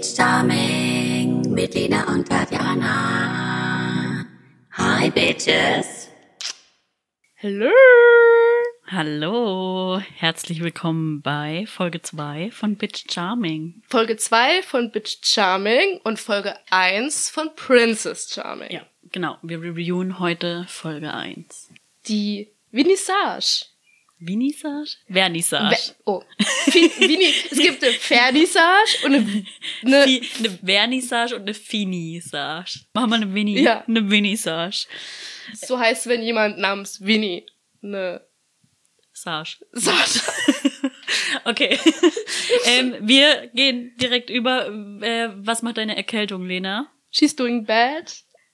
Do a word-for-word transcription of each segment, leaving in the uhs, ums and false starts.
Bitch Charming mit Lena und Tatjana. Hi Bitches. Hallo. Hallo, herzlich willkommen bei Folge zwei von Bitch Charming. Folge zwei von Bitch Charming und Folge eins von Princess Charming. Ja, genau. Wir reviewen heute Folge eins. Die Vernissage. Vernissage? Vernissage. Ve- oh. Fi- Vini- es gibt eine Vernissage und eine... eine Fi- eine Vernissage und eine Finissage. Machen wir eine Vini, Ja. eine Vernissage. so heißt, wenn jemand namens Winnie eine... Sage. Sage. Okay. ähm, wir gehen direkt über. Äh, was macht deine Erkältung, Lena? She's doing bad.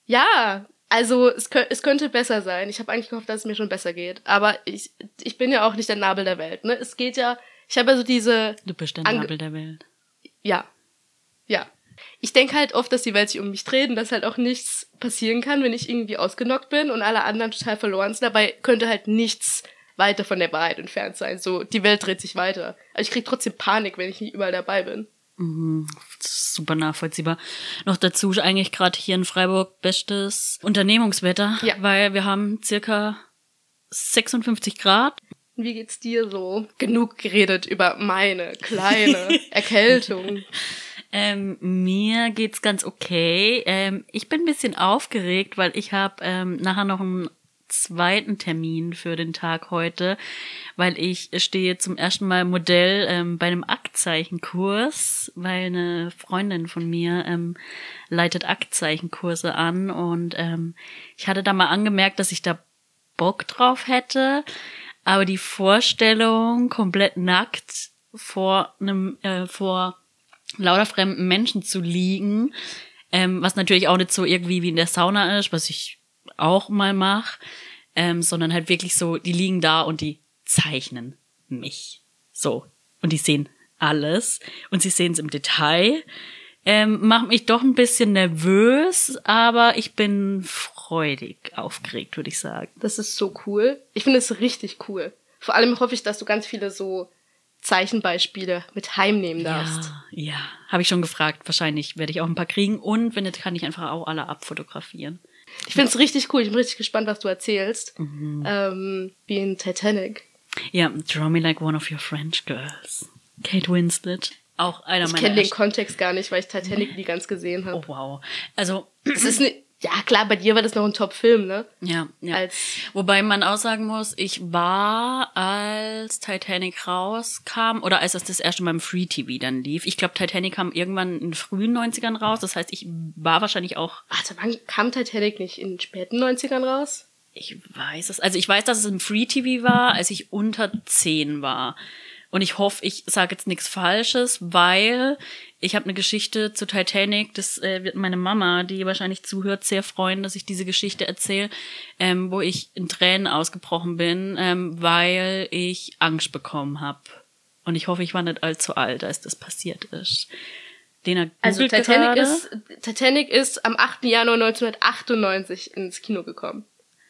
Ja, also es, kö- es könnte besser sein. Ich habe eigentlich gehofft, dass es mir schon besser geht. Aber ich, ich bin ja auch nicht der Nabel der Welt. Ne? Es geht ja... Ich habe ja so diese... Du bist der Ange- Nabel der Welt. Ja. Ja. Ich denke halt oft, dass die Welt sich um mich dreht und dass halt auch nichts passieren kann, wenn ich irgendwie ausgenockt bin und alle anderen total verloren sind. Dabei könnte halt nichts weiter von der Wahrheit entfernt sein. So, die Welt dreht sich weiter. Aber ich krieg trotzdem Panik, wenn ich nicht überall dabei bin. Mhm, super nachvollziehbar. Noch dazu eigentlich gerade hier in Freiburg bestes Unternehmungswetter, Ja. weil wir haben circa sechsundfünfzig Grad. Wie geht's dir so? Genug geredet über meine kleine Erkältung. Ähm, mir geht's ganz okay. Ähm, ich bin ein bisschen aufgeregt, weil ich habe ähm, nachher noch einen zweiten Termin für den Tag heute, weil ich stehe zum ersten Mal Modell ähm, bei einem Aktzeichenkurs, weil eine Freundin von mir ähm, leitet Aktzeichenkurse an und ähm, ich hatte da mal angemerkt, dass ich da Bock drauf hätte, aber die Vorstellung, komplett nackt vor einem äh, vor lauter fremden Menschen zu liegen, ähm, was natürlich auch nicht so irgendwie wie in der Sauna ist, was ich auch mal mache, ähm, sondern halt wirklich so, die liegen da und die zeichnen mich. So. Und die sehen alles und sie sehen es im Detail. Ähm, macht mich doch ein bisschen nervös, aber ich bin freudig aufgeregt, würde ich sagen. Das ist so cool. Ich finde es richtig cool. Vor allem hoffe ich, dass du ganz viele so Zeichenbeispiele mit heimnehmen darfst. Ja, ja, habe ich schon gefragt. Wahrscheinlich werde ich auch ein paar kriegen und wenn nicht, kann ich einfach auch alle abfotografieren. Ich finde es richtig cool. Ich bin richtig gespannt, was du erzählst. Mhm. Ähm, wie in Titanic. Ja, Draw Me Like One of Your French Girls. Kate Winslet. Auch einer Ich meiner... kenne den ersten- Kontext gar nicht, weil ich Titanic nie ganz gesehen habe. Oh, wow. Also, Es ist ne, ja klar, bei dir war das noch ein Top-Film, ne? ja, ja. Als Wobei man auch sagen muss, ich war, als Titanic rauskam, oder als es das erste Mal im Free-T V dann lief, ich glaube, Titanic kam irgendwann in den frühen neunzigern raus, das heißt, ich war wahrscheinlich auch... Warte, wann kam Titanic nicht in den späten neunzigern raus? Ich weiß es. Also ich weiß, dass es im Free-T V war, als ich unter zehn war. Und ich hoffe, ich sage jetzt nichts Falsches, weil ich habe eine Geschichte zu Titanic, das äh, wird meine Mama, die wahrscheinlich zuhört, sehr freuen, dass ich diese Geschichte erzähle, ähm, wo ich in Tränen ausgebrochen bin, ähm, weil ich Angst bekommen habe. Und ich hoffe, ich war nicht allzu alt, als das passiert ist. Lena Also googelt Titanic gerade. ist, Titanic ist am achten Januar neunzehnhundertachtundneunzig ins Kino gekommen.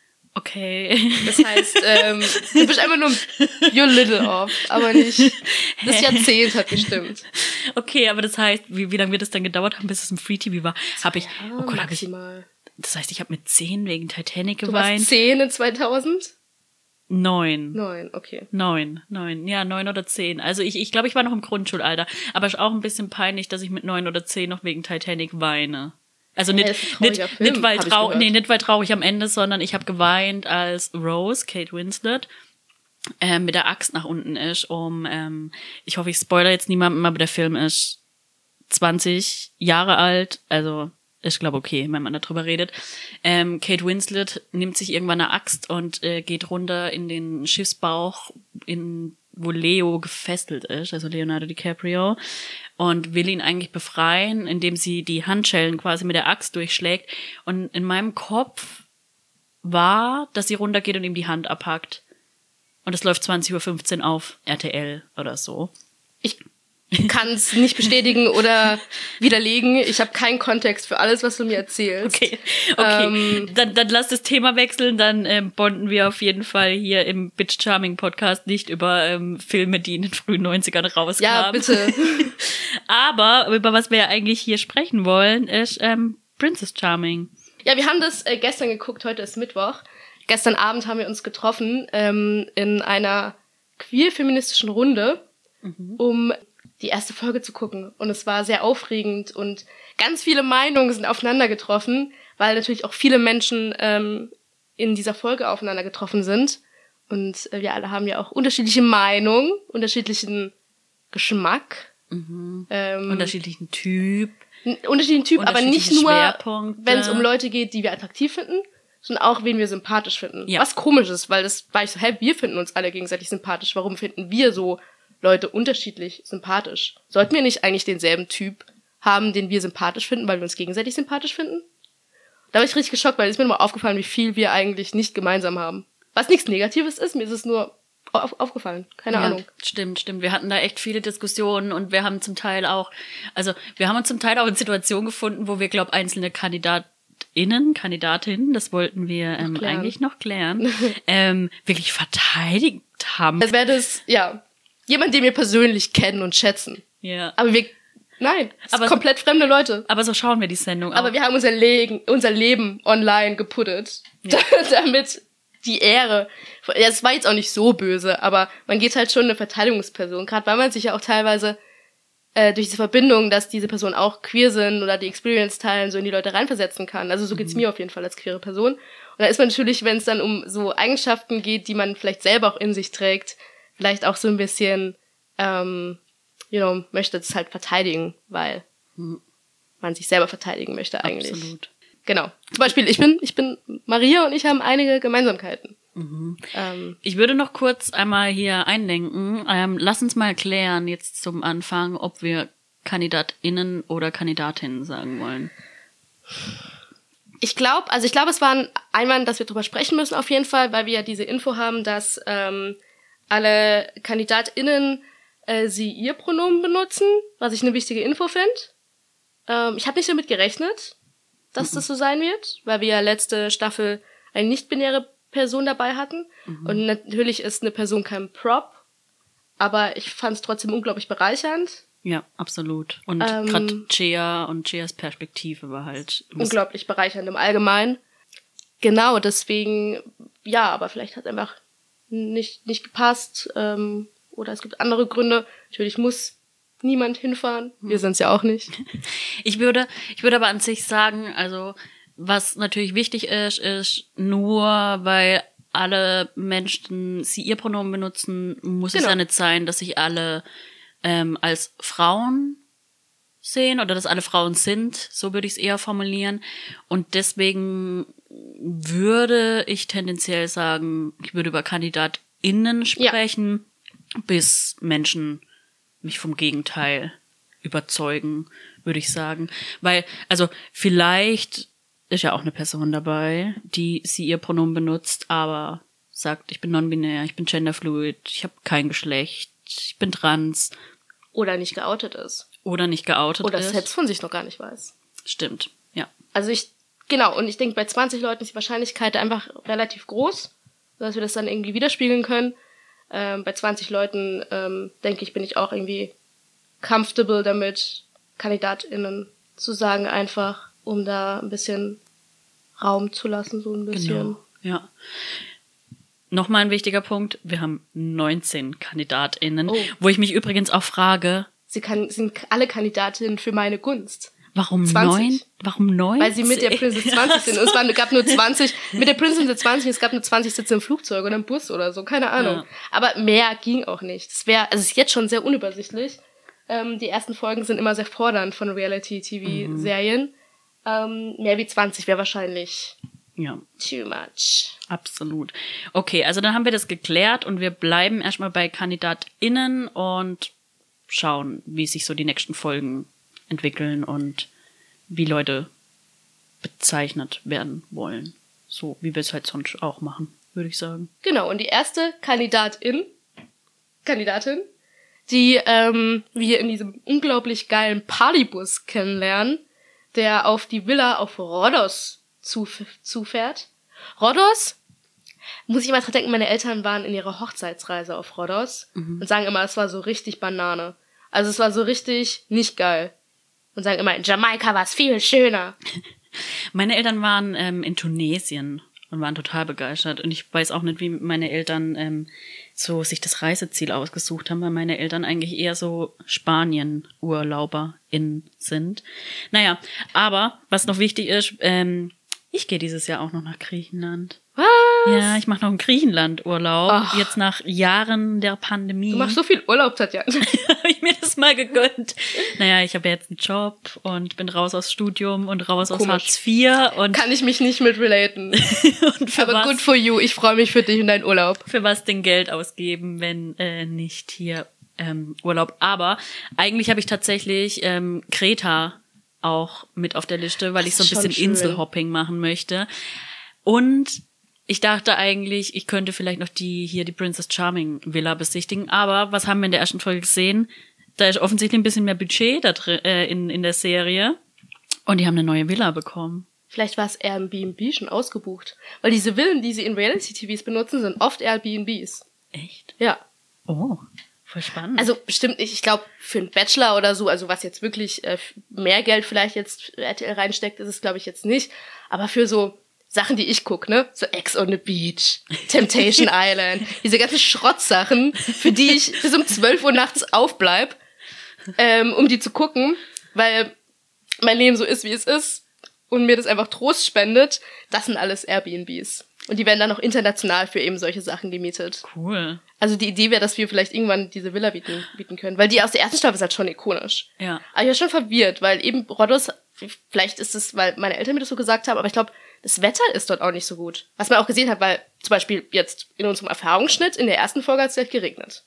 Okay. Das heißt, ähm, du bist einfach nur you're little off, aber nicht, das Jahrzehnt hat gestimmt. Okay, aber das heißt, wie, wie lange wird es dann gedauert haben, bis es im Free-T V war? Habe ich, oh Gott, hab ich, Maximal. das heißt, ich habe mit zehn wegen Titanic Du warst geweint. zehn in zweitausend? Neun. Neun, okay. Neun, neun, ja, neun oder zehn. Also ich, ich glaube, ich war noch im Grundschulalter. Aber es ist auch ein bisschen peinlich, dass ich mit neun oder zehn noch wegen Titanic weine. Also nicht, das ist ein trauriger nicht, Film, nicht, weil hab ich trau gehört. nee, nicht weil traurig am Ende, sondern ich habe geweint, als Rose, Kate Winslet, ähm, mit der Axt nach unten ist, um, ähm, ich hoffe, ich spoilere jetzt niemandem, aber der Film ist zwanzig Jahre alt, also ich glaube okay, wenn man darüber redet. Ähm, Kate Winslet nimmt sich irgendwann eine Axt und äh, geht runter in den Schiffsbauch, in wo Leo gefesselt ist, also Leonardo DiCaprio, und will ihn eigentlich befreien, indem sie die Handschellen quasi mit der Axt durchschlägt. Und in meinem Kopf war, dass sie runtergeht und ihm die Hand abhackt. Und es läuft zwanzig Uhr fünfzehn auf R T L oder so. Ich kann es nicht bestätigen oder widerlegen. Ich habe keinen Kontext für alles, was du mir erzählst. Okay, okay. Ähm, dann, dann lass das Thema wechseln, dann ähm, bonden wir auf jeden Fall hier im Bitch Charming Podcast nicht über ähm, Filme, die in den frühen neunzigern rauskamen. Ja, bitte. Aber über was wir ja eigentlich hier sprechen wollen, ist ähm, Princess Charming. Ja, wir haben das äh, gestern geguckt, heute ist Mittwoch. Gestern Abend haben wir uns getroffen ähm, in einer queer-feministischen Runde, mhm. um die erste Folge zu gucken. Und es war sehr aufregend und ganz viele Meinungen sind aufeinander getroffen, weil natürlich auch viele Menschen ähm, in dieser Folge aufeinander getroffen sind. Und äh, wir alle haben ja auch unterschiedliche Meinungen, unterschiedlichen Geschmack. Mhm. Ähm, unterschiedlichen Typ. Unterschiedlichen Typ, aber nicht nur, wenn es um Leute geht, die wir attraktiv finden, sondern auch, wen wir sympathisch finden. Ja. Was komisch ist, weil das war ich so, hä, wir finden uns alle gegenseitig sympathisch. Warum finden wir so Leute unterschiedlich sympathisch? Sollten wir nicht eigentlich denselben Typ haben, den wir sympathisch finden, weil wir uns gegenseitig sympathisch finden? Da war ich richtig geschockt, weil es ist mir nochmal aufgefallen, wie viel wir eigentlich nicht gemeinsam haben. Was nichts Negatives ist, mir ist es nur auf, aufgefallen. Keine ja, Ahnung. Stimmt, stimmt. Wir hatten da echt viele Diskussionen und wir haben zum Teil auch, also wir haben uns zum Teil auch in Situationen gefunden, wo wir, glaube einzelne KandidatInnen, Kandidatinnen, das wollten wir ähm, noch eigentlich noch klären, ähm, wirklich verteidigt haben. Als wäre das, ja, jemand, den wir persönlich kennen und schätzen. Ja. Aber wir, nein, aber komplett so, fremde Leute. Aber so schauen wir die Sendung auch. Aber wir haben unser, Le- unser Leben online geputtet, ja. damit die Ehre, ja, es war jetzt auch nicht so böse, aber man geht halt schon eine Verteidigungsperson, gerade weil man sich ja auch teilweise äh, durch diese Verbindung, dass diese Personen auch queer sind oder die Experience teilen, so in die Leute reinversetzen kann. Also so geht's mhm. mir auf jeden Fall als queere Person. Und da ist man natürlich, wenn es dann um so Eigenschaften geht, die man vielleicht selber auch in sich trägt, vielleicht auch so ein bisschen, ähm, you know, möchte es halt verteidigen, weil mhm. man sich selber verteidigen möchte eigentlich. Absolut. Genau. Zum Beispiel, ich bin, ich bin Maria und ich haben einige Gemeinsamkeiten. Mhm. Ähm, ich würde noch kurz einmal hier einlenken. Ähm, lass uns mal klären jetzt zum Anfang, ob wir KandidatInnen oder Kandidatinnen sagen wollen. Ich glaube, also ich glaube, es war ein Einwand, dass wir drüber sprechen müssen auf jeden Fall, weil wir ja diese Info haben, dass ähm, alle KandidatInnen äh, sie ihr Pronomen benutzen, was ich eine wichtige Info finde. Ähm, ich habe nicht damit gerechnet, dass mhm. das so sein wird, weil wir ja letzte Staffel eine nicht-binäre Person dabei hatten. Mhm. Und natürlich ist eine Person kein Prop, aber ich fand es trotzdem unglaublich bereichernd. Ja, absolut. Und ähm, gerade Chea und Cheas Perspektive war halt unglaublich bereichernd im Allgemeinen. Genau, deswegen, ja, aber vielleicht hat es einfach nicht nicht gepasst. Ähm, oder es gibt andere Gründe. Natürlich muss niemand hinfahren. Wir sind es ja auch nicht. Ich würde, ich würde aber an sich sagen, also was natürlich wichtig ist, ist nur, weil alle Menschen sie ihr Pronomen benutzen, muss genau. es ja nicht sein, dass sich alle ähm, als Frauen sehen oder dass alle Frauen sind. So würde ich es eher formulieren. Und deswegen würde ich tendenziell sagen, ich würde über KandidatInnen sprechen, ja. bis Menschen mich vom Gegenteil überzeugen, würde ich sagen. Weil, also vielleicht ist ja auch eine Person dabei, die sie ihr Pronomen benutzt, aber sagt, ich bin non-binär, ich bin genderfluid, ich habe kein Geschlecht, ich bin trans. Oder nicht geoutet ist. Oder nicht geoutet Oder ist. Oder selbst von sich noch gar nicht weiß. Stimmt, ja. Also ich, genau, und ich denke, bei zwanzig Leuten ist die Wahrscheinlichkeit einfach relativ groß, dass wir das dann irgendwie widerspiegeln können. Ähm, bei zwanzig Leuten, ähm, denke ich, bin ich auch irgendwie comfortable damit, KandidatInnen zu sagen, einfach, um da ein bisschen Raum zu lassen, so ein bisschen. Genau, ja. Nochmal ein wichtiger Punkt, wir haben neunzehn KandidatInnen, oh. wo ich mich übrigens auch frage. Sie kann, sind alle Kandidatinnen für meine Gunst. Warum neun? Warum neun? Weil sie mit der Princess zwanzig sind. Und es waren, gab nur zwanzig, mit der Princess zwanzig, es gab nur zwanzig Sitze im Flugzeug oder im Bus oder so, keine Ahnung. Ja. Aber mehr ging auch nicht. Es wäre, also es ist jetzt schon sehr unübersichtlich. Ähm, die ersten Folgen sind immer sehr fordernd von Reality-T V-Serien. Mhm. Ähm, mehr wie zwanzig wäre wahrscheinlich ja. too much. Absolut. Okay, also dann haben wir das geklärt und wir bleiben erstmal bei KandidatInnen und schauen, wie sich so die nächsten Folgen entwickeln und wie Leute bezeichnet werden wollen. So wie wir es halt sonst auch machen, würde ich sagen. Genau, und die erste Kandidatin, Kandidatin, die ähm, wir in diesem unglaublich geilen Partybus kennenlernen, der auf die Villa auf Rhodos zuf- zufährt. Rhodos, muss ich immer dran denken, meine Eltern waren in ihrer Hochzeitsreise auf Rhodos mhm. und sagen immer, es war so richtig Banane. Also es war so richtig nicht geil. Und sagen immer, in Jamaika war es viel schöner. Meine Eltern waren ähm, in Tunesien und waren total begeistert. Und ich weiß auch nicht, wie meine Eltern ähm, so sich das Reiseziel ausgesucht haben, weil meine Eltern eigentlich eher so Spanien-UrlauberInnen sind. Naja, aber was noch wichtig ist, ähm, ich gehe dieses Jahr auch noch nach Griechenland. Was? Ja, ich mache noch einen Griechenland-Urlaub. Ach. Jetzt nach Jahren der Pandemie. Du machst so viel Urlaub, Tatjana. Habe ich mir das mal gegönnt. Naja, ich habe ja jetzt einen Job und bin raus aus Studium und raus aus Komisch. Hartz vier. Und Kann ich mich nicht mit relaten. und für Aber was, good for you. Ich freue mich für dich und deinen Urlaub. für was denn Geld ausgeben, wenn äh, nicht hier ähm, Urlaub. Aber eigentlich habe ich tatsächlich ähm, Kreta auch mit auf der Liste, weil Das ich so ein ist schon bisschen schön. Inselhopping machen möchte. Und ich dachte eigentlich, ich könnte vielleicht noch die hier die Princess Charming Villa besichtigen. Aber was haben wir in der ersten Folge gesehen? Da ist offensichtlich ein bisschen mehr Budget da drin, äh, in, in der Serie. Und die haben eine neue Villa bekommen. Vielleicht war es Airbnb schon ausgebucht. Weil diese Villen, die sie in Reality-T Vs benutzen, sind oft Airbnbs. Echt? Ja. Oh, voll spannend. Also bestimmt nicht. Ich glaube, für einen Bachelor oder so, also was jetzt wirklich äh, mehr Geld vielleicht jetzt R T L reinsteckt, ist es, glaube ich, jetzt nicht. Aber für so Sachen, die ich gucke, ne? So Ex on the Beach, Temptation Island, diese ganzen Schrottsachen, für die ich bis um zwölf Uhr nachts aufbleib, ähm, um die zu gucken, weil mein Leben so ist, wie es ist und mir das einfach Trost spendet, das sind alles Airbnbs. Und die werden dann auch international für eben solche Sachen gemietet. cool. Also die Idee wäre, dass wir vielleicht irgendwann diese Villa bieten, bieten können. Weil die aus der ersten Staffel ist halt schon ikonisch. Ja. Aber ich war schon verwirrt, weil eben Rhodos, vielleicht ist es, weil meine Eltern mir das so gesagt haben, aber ich glaube, das Wetter ist dort auch nicht so gut. Was man auch gesehen hat, weil zum Beispiel jetzt in unserem Erfahrungsschnitt, in der ersten Folge hat es gleich geregnet.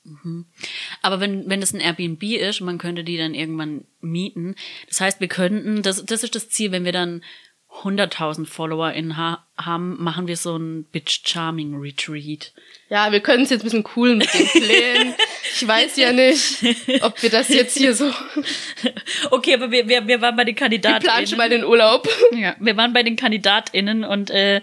Aber wenn wenn das ein Airbnb ist, man könnte die dann irgendwann mieten. Das heißt, wir könnten, das das ist das Ziel, wenn wir dann hunderttausend Follower in ha haben, machen wir so ein Bitch Charming Retreat. Ja, wir können es jetzt ein bisschen cool mit den Plänen. Ich weiß ja nicht, ob wir das jetzt hier so... Okay, aber wir wir wir waren bei den Wir planen schon KandidatInnen. mal den Urlaub. Ja, wir waren bei den KandidatInnen und äh,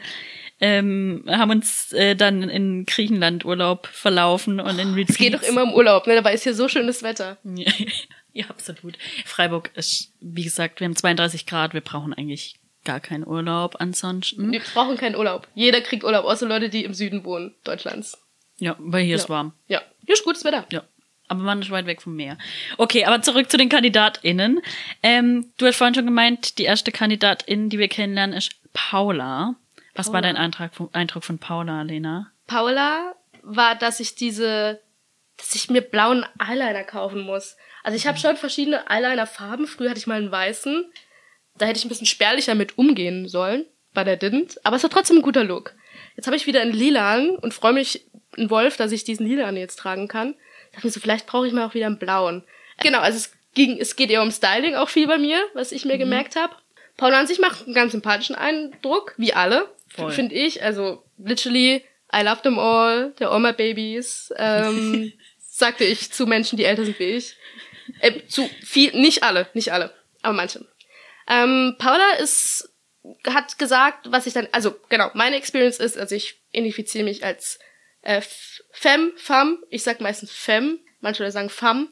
ähm, haben uns äh, dann in Griechenland Urlaub verlaufen und in Retreats. Es geht doch immer im Urlaub, ne? Dabei ist hier so schönes Wetter. Ja, ja, absolut. Freiburg ist, wie gesagt, wir haben zweiunddreißig Grad, wir brauchen eigentlich gar keinen Urlaub ansonsten. Wir brauchen keinen Urlaub. Jeder kriegt Urlaub, außer Leute, die im Süden wohnen, Deutschlands. Ja, weil hier Ja. ist warm. Ja, hier ist gutes Wetter. Ja. Aber man ist weit weg vom Meer. Okay, aber zurück zu den KandidatInnen. Ähm, du hast vorhin schon gemeint, die erste Kandidatin, die wir kennenlernen, ist Paula. Was Paula. war dein Eindruck von, Eindruck von Paula, Lena? Paula war, dass ich diese, dass ich mir blauen Eyeliner kaufen muss. Also ich habe schon verschiedene Eyeliner-Farben. Früher hatte ich mal einen weißen. Da hätte ich ein bisschen spärlicher mit umgehen sollen. Bei der didn't. Aber es war trotzdem ein guter Look. Jetzt habe ich wieder einen lilan und freue mich, ein Wolf, dass ich diesen lilan jetzt tragen kann. Ich dachte mir so, vielleicht brauche ich mal auch wieder einen blauen. Genau, also es ging, es geht eher um Styling auch viel bei mir, was ich mir mhm. gemerkt habe. Paula an sich macht einen ganz sympathischen Eindruck, wie alle, finde ich. Also literally, I love them all, they're all my babies. Ähm, sagte ich zu Menschen, die älter sind wie ich. Äh, zu viel, nicht alle, nicht alle, aber manche. Ähm, Paula ist, hat gesagt, was ich dann, also genau, meine Experience ist, also ich identifiziere mich als äh, Femme, Femme, ich sag meistens Femme, manche Leute sagen Femme.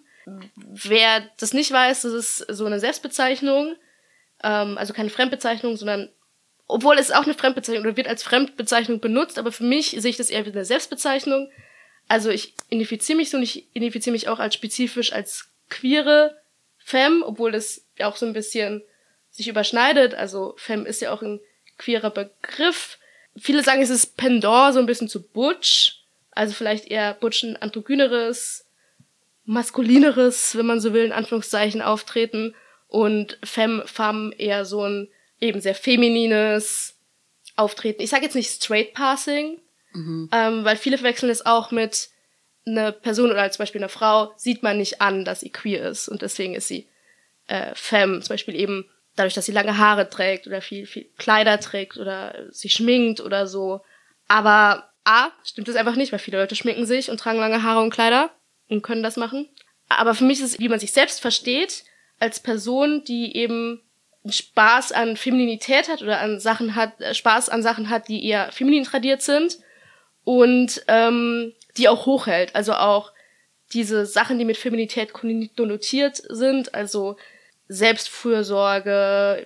Wer das nicht weiß, das ist so eine Selbstbezeichnung, ähm, also keine Fremdbezeichnung, sondern, obwohl es auch eine Fremdbezeichnung oder wird als Fremdbezeichnung benutzt, aber für mich sehe ich das eher wie eine Selbstbezeichnung. Also ich identifiziere mich so und ich identifiziere mich auch als spezifisch als queere Femme, obwohl das ja auch so ein bisschen sich überschneidet. Also Femme ist ja auch ein queerer Begriff. Viele sagen, es ist Pendant so ein bisschen zu Butch, also vielleicht eher Butch ein androgyneres, maskulineres, wenn man so will, in Anführungszeichen auftreten und Femme, Femme eher so ein eben sehr feminines Auftreten. Ich sage jetzt nicht Straight Passing, mhm. ähm, weil viele verwechseln es auch mit einer Person oder zum Beispiel einer Frau, sieht man nicht an, dass sie queer ist und deswegen ist sie äh, Femme, zum Beispiel eben dadurch, dass sie lange Haare trägt oder viel, viel Kleider trägt oder sich schminkt oder so. Aber A, stimmt das einfach nicht, weil viele Leute schminken sich und tragen lange Haare und Kleider und können das machen. Aber für mich ist es, wie man sich selbst versteht, als Person, die eben Spaß an Femininität hat oder an Sachen hat, Spaß an Sachen hat, die eher feminin tradiert sind und ähm, die auch hochhält. Also auch diese Sachen, die mit Feminität konnotiert sind, also Selbstfürsorge,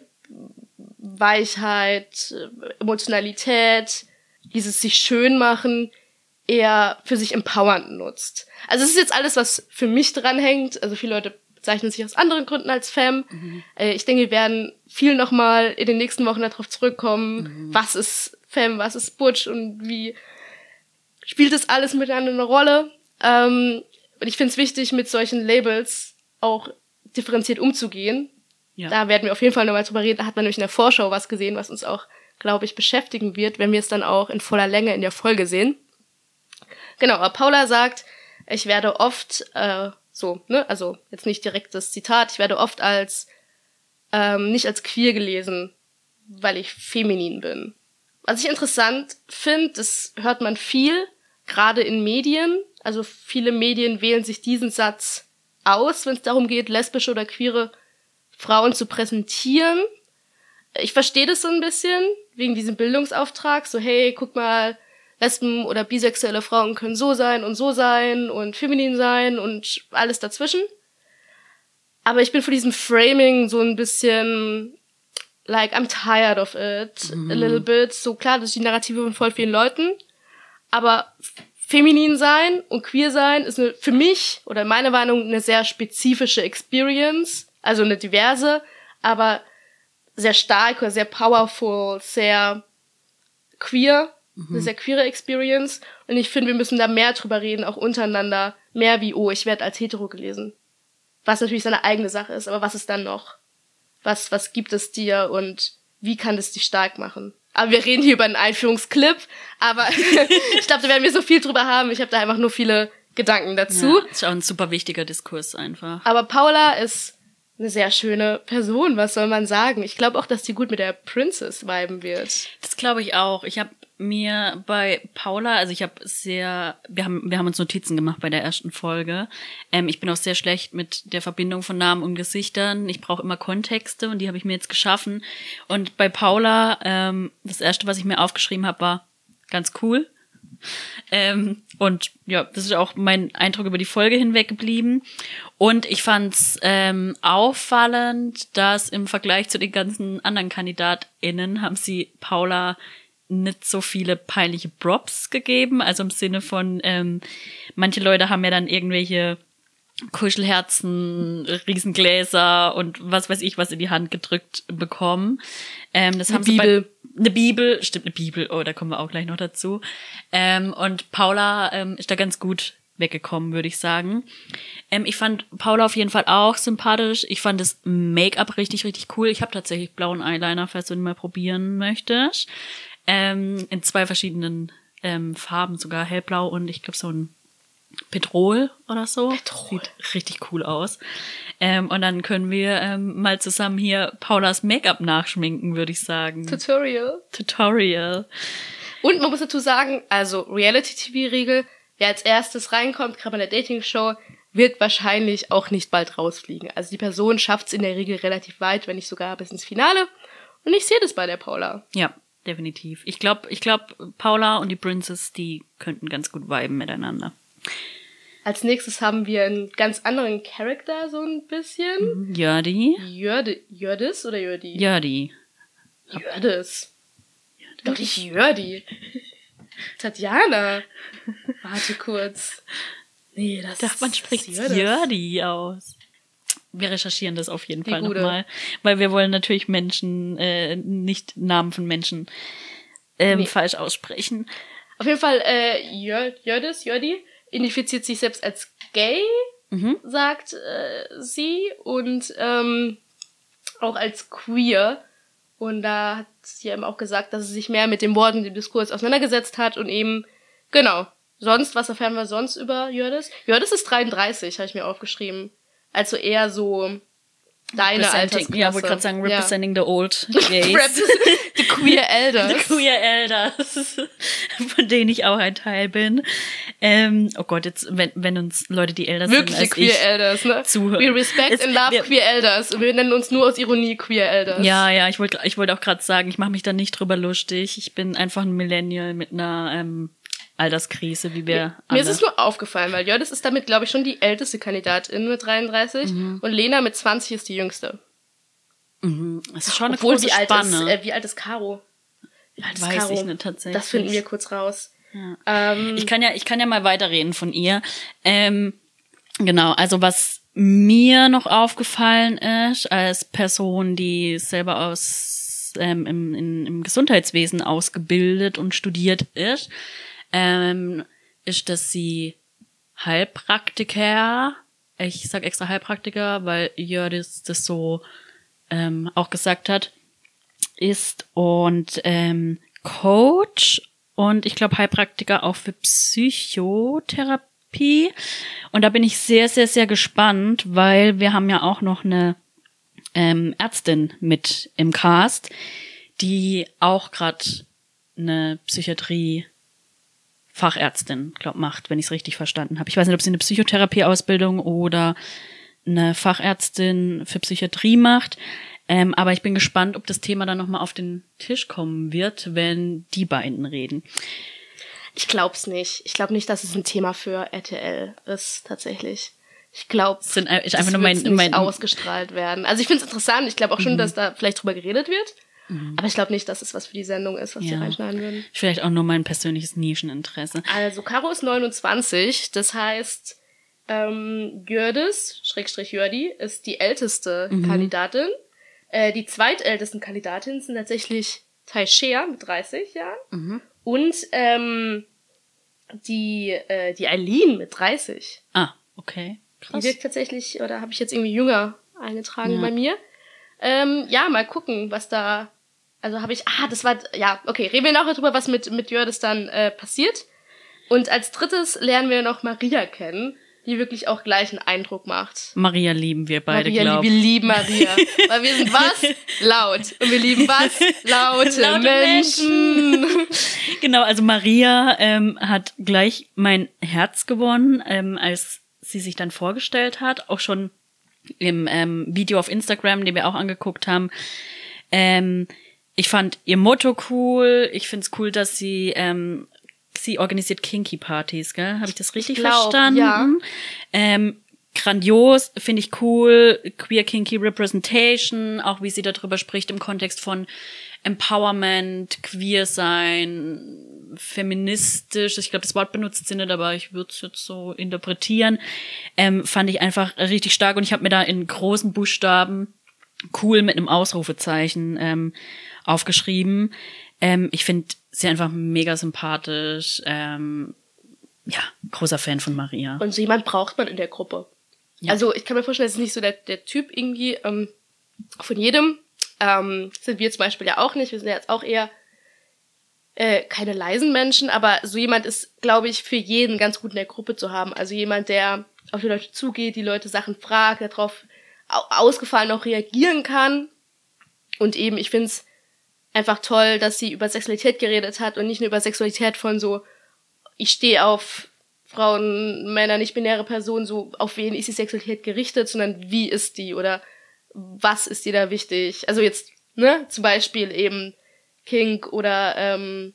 Weichheit, Emotionalität, dieses sich schön machen, eher für sich empowernd nutzt. Also es ist jetzt alles, was für mich dranhängt. Also viele Leute bezeichnen sich aus anderen Gründen als Femme. Mhm. Äh, ich denke, wir werden viel nochmal in den nächsten Wochen darauf zurückkommen, mhm. was ist Femme, was ist Butch und wie spielt das alles miteinander eine Rolle. Ähm, und ich finde es wichtig, mit solchen Labels auch differenziert umzugehen. Ja. Da werden wir auf jeden Fall nochmal drüber reden. Da hat man nämlich in der Vorschau was gesehen, was uns auch, glaube ich, beschäftigen wird, wenn wir es dann auch in voller Länge in der Folge sehen. Genau, aber Paula sagt, ich werde oft, äh, so, ne, also jetzt nicht direkt das Zitat, ich werde oft als, ähm, nicht als queer gelesen, weil ich feminin bin. Was ich interessant finde, das hört man viel, gerade in Medien. Also viele Medien wählen sich diesen Satz aus, wenn es darum geht, lesbische oder queere Frauen zu präsentieren. Ich verstehe das so ein bisschen, wegen diesem Bildungsauftrag, so hey, guck mal, Lesben oder bisexuelle Frauen können so sein und so sein und feminin sein und alles dazwischen. Aber ich bin von diesem Framing so ein bisschen like, I'm tired of it, mhm. a little bit. So klar, das ist die Narrative von voll vielen Leuten, aber feminin sein und queer sein ist eine, für mich oder in meiner Meinung eine sehr spezifische Experience, also eine diverse, aber sehr stark oder sehr powerful, sehr queer, mhm. eine sehr queere Experience. Und ich finde, wir müssen da mehr drüber reden, auch untereinander. Mehr wie, oh, ich werde als hetero gelesen. Was natürlich seine eigene Sache ist, aber was ist dann noch? Was, was gibt es dir und wie kann es dich stark machen? Aber wir reden hier über einen Einführungsclip, aber ich glaube, da werden wir so viel drüber haben. Ich habe da einfach nur viele Gedanken dazu. Ja, ist auch ein super wichtiger Diskurs einfach. Aber Paula ist eine sehr schöne Person, was soll man sagen? Ich glaube auch, dass die gut mit der Princess viben wird. Das glaube ich auch. Ich habe mir bei Paula, also ich habe sehr, wir haben wir haben uns Notizen gemacht bei der ersten Folge. Ähm, ich bin auch sehr schlecht mit der Verbindung von Namen und Gesichtern. Ich brauche immer Kontexte und die habe ich mir jetzt geschaffen. Und bei Paula, ähm, das erste, was ich mir aufgeschrieben habe, war ganz cool. Ähm, und ja, das ist auch mein Eindruck über die Folge hinweg geblieben. Und ich fand's ähm, auffallend, dass im Vergleich zu den ganzen anderen KandidatInnen haben sie Paula nicht so viele peinliche Props gegeben. Also im Sinne von, ähm, manche Leute haben ja dann irgendwelche Kuschelherzen, Riesengläser und was weiß ich was in die Hand gedrückt bekommen. Ähm, das eine haben Bibel. Sie bei, eine Bibel, stimmt, eine Bibel, oh, da kommen wir auch gleich noch dazu. Ähm, und Paula ähm, ist da ganz gut weggekommen, würde ich sagen. Ähm, ich fand Paula auf jeden Fall auch sympathisch. Ich fand das Make-up richtig, richtig cool. Ich habe tatsächlich blauen Eyeliner, falls du ihn mal probieren möchtest. Ähm, in zwei verschiedenen ähm, Farben, sogar hellblau und ich glaube so ein Petrol oder so. Petrol. Sieht richtig cool aus. Ähm, und dann können wir ähm, mal zusammen hier Paulas Make-up nachschminken, würde ich sagen. Tutorial. Tutorial. Und man muss dazu sagen, also Reality-T V-Regel, wer als erstes reinkommt, gerade bei der Dating-Show, wird wahrscheinlich auch nicht bald rausfliegen. Also die Person schafft es in der Regel relativ weit, wenn nicht sogar bis ins Finale. Und ich sehe das bei der Paula. Ja, definitiv. Ich glaube, ich glaube, Paula und die Princess, die könnten ganz gut viben miteinander. Als nächstes haben wir einen ganz anderen Charakter, so ein bisschen. Jördi. Jördi. Jördis oder Jördi? Jördi. Jördis. Doch nicht Jördi. Tatjana. Warte kurz. Nee, das Doch, man ist spricht Jördis. Jördi aus. Wir recherchieren das auf jeden Die Fall Gute. nochmal, weil wir wollen natürlich Menschen, äh, nicht Namen von Menschen ähm, Nee. falsch aussprechen. Auf jeden Fall, äh, Jör- Jördis, Jördi, identifiziert sich selbst als gay, Mhm. sagt äh, sie, und ähm, auch als queer. Und da hat sie eben auch gesagt, dass sie sich mehr mit dem Wort und dem Diskurs auseinandergesetzt hat und eben, genau, sonst, was erfahren wir sonst über Jördis? Jördis ist dreiunddreißig, habe ich mir aufgeschrieben. Also eher so deine Altersklasse. Ja, wollte gerade sagen, representing the old gays. The queer elders. The queer elders, von denen ich auch ein Teil bin. Ähm, oh Gott, jetzt, wenn, wenn uns Leute, die älter Wirkliche sind als queer ich, elders, ne? zuhören. We respect Es- and love wir- queer elders. Und wir nennen uns nur aus Ironie queer elders. Ja, ja, ich wollte ich wollte auch gerade sagen, ich mache mich da nicht drüber lustig. Ich bin einfach ein Millennial mit einer ähm, Alterskrise, wie wir Mir alle. ist es nur aufgefallen, weil Jördis ist damit, glaube ich, schon die älteste Kandidatin mit dreiunddreißig Mhm. und Lena mit zwanzig ist die jüngste. Mhm. Das ist schon eine Obwohl, große wie alt, ist, Spanne. äh, wie alt ist Caro? Wie alt ist Weiß Caro? ich nicht tatsächlich. Das finden wir kurz raus. Ja. Ähm, Ich kann ja, ich kann ja mal weiterreden von ihr. Ähm, genau, also was mir noch aufgefallen ist, als Person, die selber aus ähm, im, in, im Gesundheitswesen ausgebildet und studiert ist, ähm, ist, dass sie Heilpraktiker, ich sag extra Heilpraktiker, weil Jördis das so ähm, auch gesagt hat, ist und ähm, Coach und ich glaube Heilpraktiker auch für Psychotherapie. Und da bin ich sehr, sehr, sehr gespannt, weil wir haben ja auch noch eine ähm, Ärztin mit im Cast, die auch gerade eine Psychiatrie-Fachärztin, glaube macht, wenn ich es richtig verstanden habe. Ich weiß nicht, ob sie eine Psychotherapie-Ausbildung oder eine Fachärztin für Psychiatrie macht. Ähm, aber ich bin gespannt, ob das Thema dann nochmal auf den Tisch kommen wird, wenn die beiden reden. ich glaub's nicht. Ich glaube nicht, dass es ein Thema für R T L ist, tatsächlich. Ich glaube, Es sind ein- ist das einfach nur wird mein- nicht mein- ausgestrahlt werden. Also ich finde es interessant. Ich glaube auch schon, dass da vielleicht drüber geredet wird. Aber ich glaube nicht, dass es was für die Sendung ist, was Ja. die reinschneiden würden. Vielleicht auch nur mein persönliches Nischeninteresse. Also Caro ist neunundzwanzig. Das heißt, ähm, Jördis, Schrägstrich Jördi, ist die älteste Kandidatin. Äh, die zweitältesten Kandidatinnen sind tatsächlich Tai Shea mit dreißig Jahren und ähm, die äh, die Eileen mit dreißig. Ah, okay. Die Krass. wirkt tatsächlich, oder habe ich jetzt irgendwie jünger eingetragen Ja. bei mir. Ähm, ja, mal gucken, was da, also habe ich, ah, das war, ja, okay, reden wir nachher drüber, was mit, mit Jördis dann äh, passiert. Und als drittes lernen wir noch Maria kennen, die wirklich auch gleich einen Eindruck macht. Maria lieben wir beide, Maria, glaube wir lieben Maria. Weil wir sind was? Laut. Und wir lieben was? Laute, Laute Menschen. Genau, also Maria ähm, hat gleich mein Herz gewonnen, ähm, als sie sich dann vorgestellt hat, auch schon im ähm, Video auf Instagram, den wir auch angeguckt haben. Ähm, ich fand ihr Motto cool. Ich find's cool, dass sie ähm, sie organisiert Kinky-Partys, gell? Habe ich das richtig Ich glaub, verstanden? ja. Ähm, grandios, finde ich cool. Queer Kinky Representation, auch wie sie darüber spricht im Kontext von Empowerment, Queer sein, feministisch. Ich glaube, das Wort benutzt sie nicht, aber ich würde es jetzt so interpretieren. Ähm, fand ich einfach richtig stark und ich habe mir da in großen Buchstaben cool mit einem Ausrufezeichen ähm, aufgeschrieben. Ähm, ich finde sie einfach mega sympathisch. Ähm, ja, großer Fan von Maria. Und so jemand braucht man in der Gruppe. Ja. Also ich kann mir vorstellen, es ist nicht so der, der Typ irgendwie ähm, von jedem. Ähm, sind wir zum Beispiel ja auch nicht. Wir sind ja jetzt auch eher äh, keine leisen Menschen, aber so jemand ist, glaube ich, für jeden ganz gut in der Gruppe zu haben. Also jemand, der auf die Leute zugeht, die Leute Sachen fragt, der darauf ausgefallen auch reagieren kann. Und eben, ich finde es einfach toll, dass sie über Sexualität geredet hat und nicht nur über Sexualität von so, ich stehe auf Frauen, Männer, nicht-binäre Personen, so auf wen ist die Sexualität gerichtet, sondern wie ist die oder was ist dir da wichtig? Also jetzt, ne, zum Beispiel eben Kink oder ähm,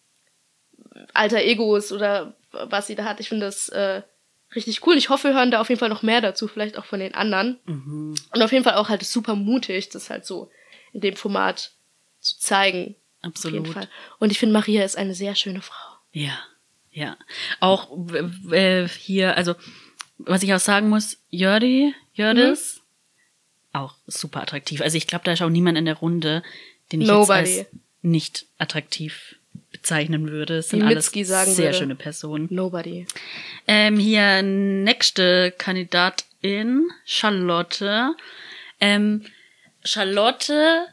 Alter Egos oder was sie da hat. Ich finde das äh, richtig cool. Ich hoffe, wir hören da auf jeden Fall noch mehr dazu, vielleicht auch von den anderen. Mhm. Und auf jeden Fall auch halt super mutig, das halt so in dem Format zu zeigen. Absolut. Auf jeden Fall. Und ich finde, Maria ist eine sehr schöne Frau. Ja, ja. Auch w- äh, hier, also was ich auch sagen muss, Jördi, Jördis, Mhm. auch super attraktiv. Also ich glaube, da ist auch niemand in der Runde, den ich Nobody. jetzt als nicht attraktiv bezeichnen würde. Es sind Wie alles Mitski sagen sehr würde. schöne Personen. Nobody. Ähm, hier nächste Kandidatin, Charlotte. Ähm, Charlotte,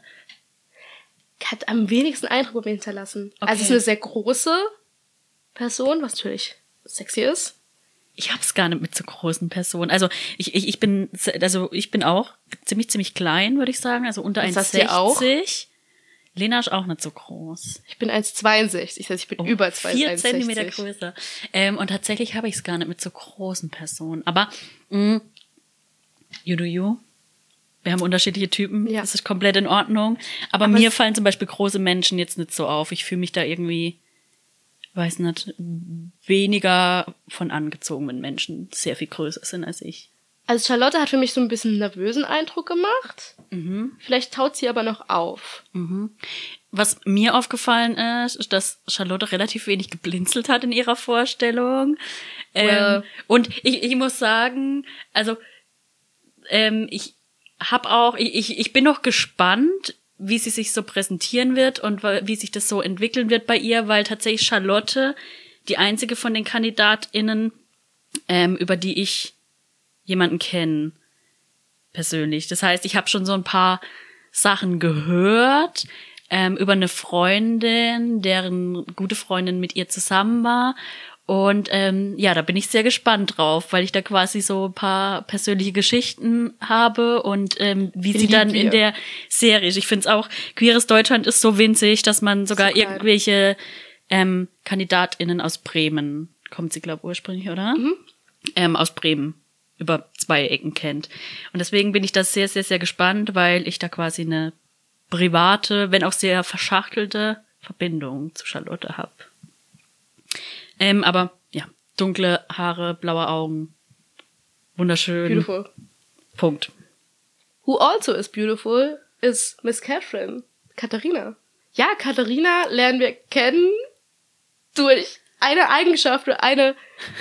Hat am wenigsten Eindruck bei mir hinterlassen. Okay. Also es ist eine sehr große Person, was natürlich sexy ist. ich hab's gar nicht mit so großen Personen. Also ich, ich, ich bin, also ich bin auch ziemlich, ziemlich klein, würde ich sagen. Also unter Das hast eins du auch. sechzig. Lena ist auch nicht so groß. Ich bin eins Komma zweiundsechzig, das heißt, ich bin Oh, über zwei Vier Komma sechzig. Zentimeter größer. Ähm, und tatsächlich habe ich es gar nicht mit so großen Personen. Aber mh, you do you. Wir haben unterschiedliche Typen. Ja. Das ist komplett in Ordnung. Aber, Aber mir es- fallen zum Beispiel große Menschen jetzt nicht so auf. Ich fühle mich da irgendwie, weiß nicht, weniger von angezogenen Menschen sehr viel größer sind als ich. Also Charlotte hat für mich so ein bisschen einen nervösen Eindruck gemacht. Mhm. Vielleicht taut sie aber noch auf. Mhm. Was mir aufgefallen ist, ist, dass Charlotte relativ wenig geblinzelt hat in ihrer Vorstellung. Well. Ähm, und ich, ich muss sagen, also ähm, ich habe auch, ich, ich bin noch gespannt, wie sie sich so präsentieren wird und wie sich das so entwickeln wird bei ihr, weil tatsächlich Charlotte die einzige von den KandidatInnen, ähm, über die ich jemanden kenne, persönlich. Das heißt, ich habe schon so ein paar Sachen gehört ähm, über eine Freundin, deren gute Freundin mit ihr zusammen war. Und ähm, ja, da bin ich sehr gespannt drauf, weil ich da quasi so ein paar persönliche Geschichten habe und ähm, wie sie dann in der Serie ist. Ich finde es auch, Queeres Deutschland ist so winzig, dass man sogar so irgendwelche ähm, KandidatInnen aus Bremen, kommt sie, glaube ich, ursprünglich, oder? Mhm. Ähm, aus Bremen über zwei Ecken kennt. Und deswegen bin ich da sehr, sehr, sehr gespannt, weil ich da quasi eine private, wenn auch sehr verschachtelte Verbindung zu Charlotte habe. Ähm, aber ja, dunkle Haare, blaue Augen, wunderschön. Beautiful. Punkt. Who also is beautiful is Miss Catherine, Katharina. Ja, Katharina lernen wir kennen durch eine Eigenschaft oder eine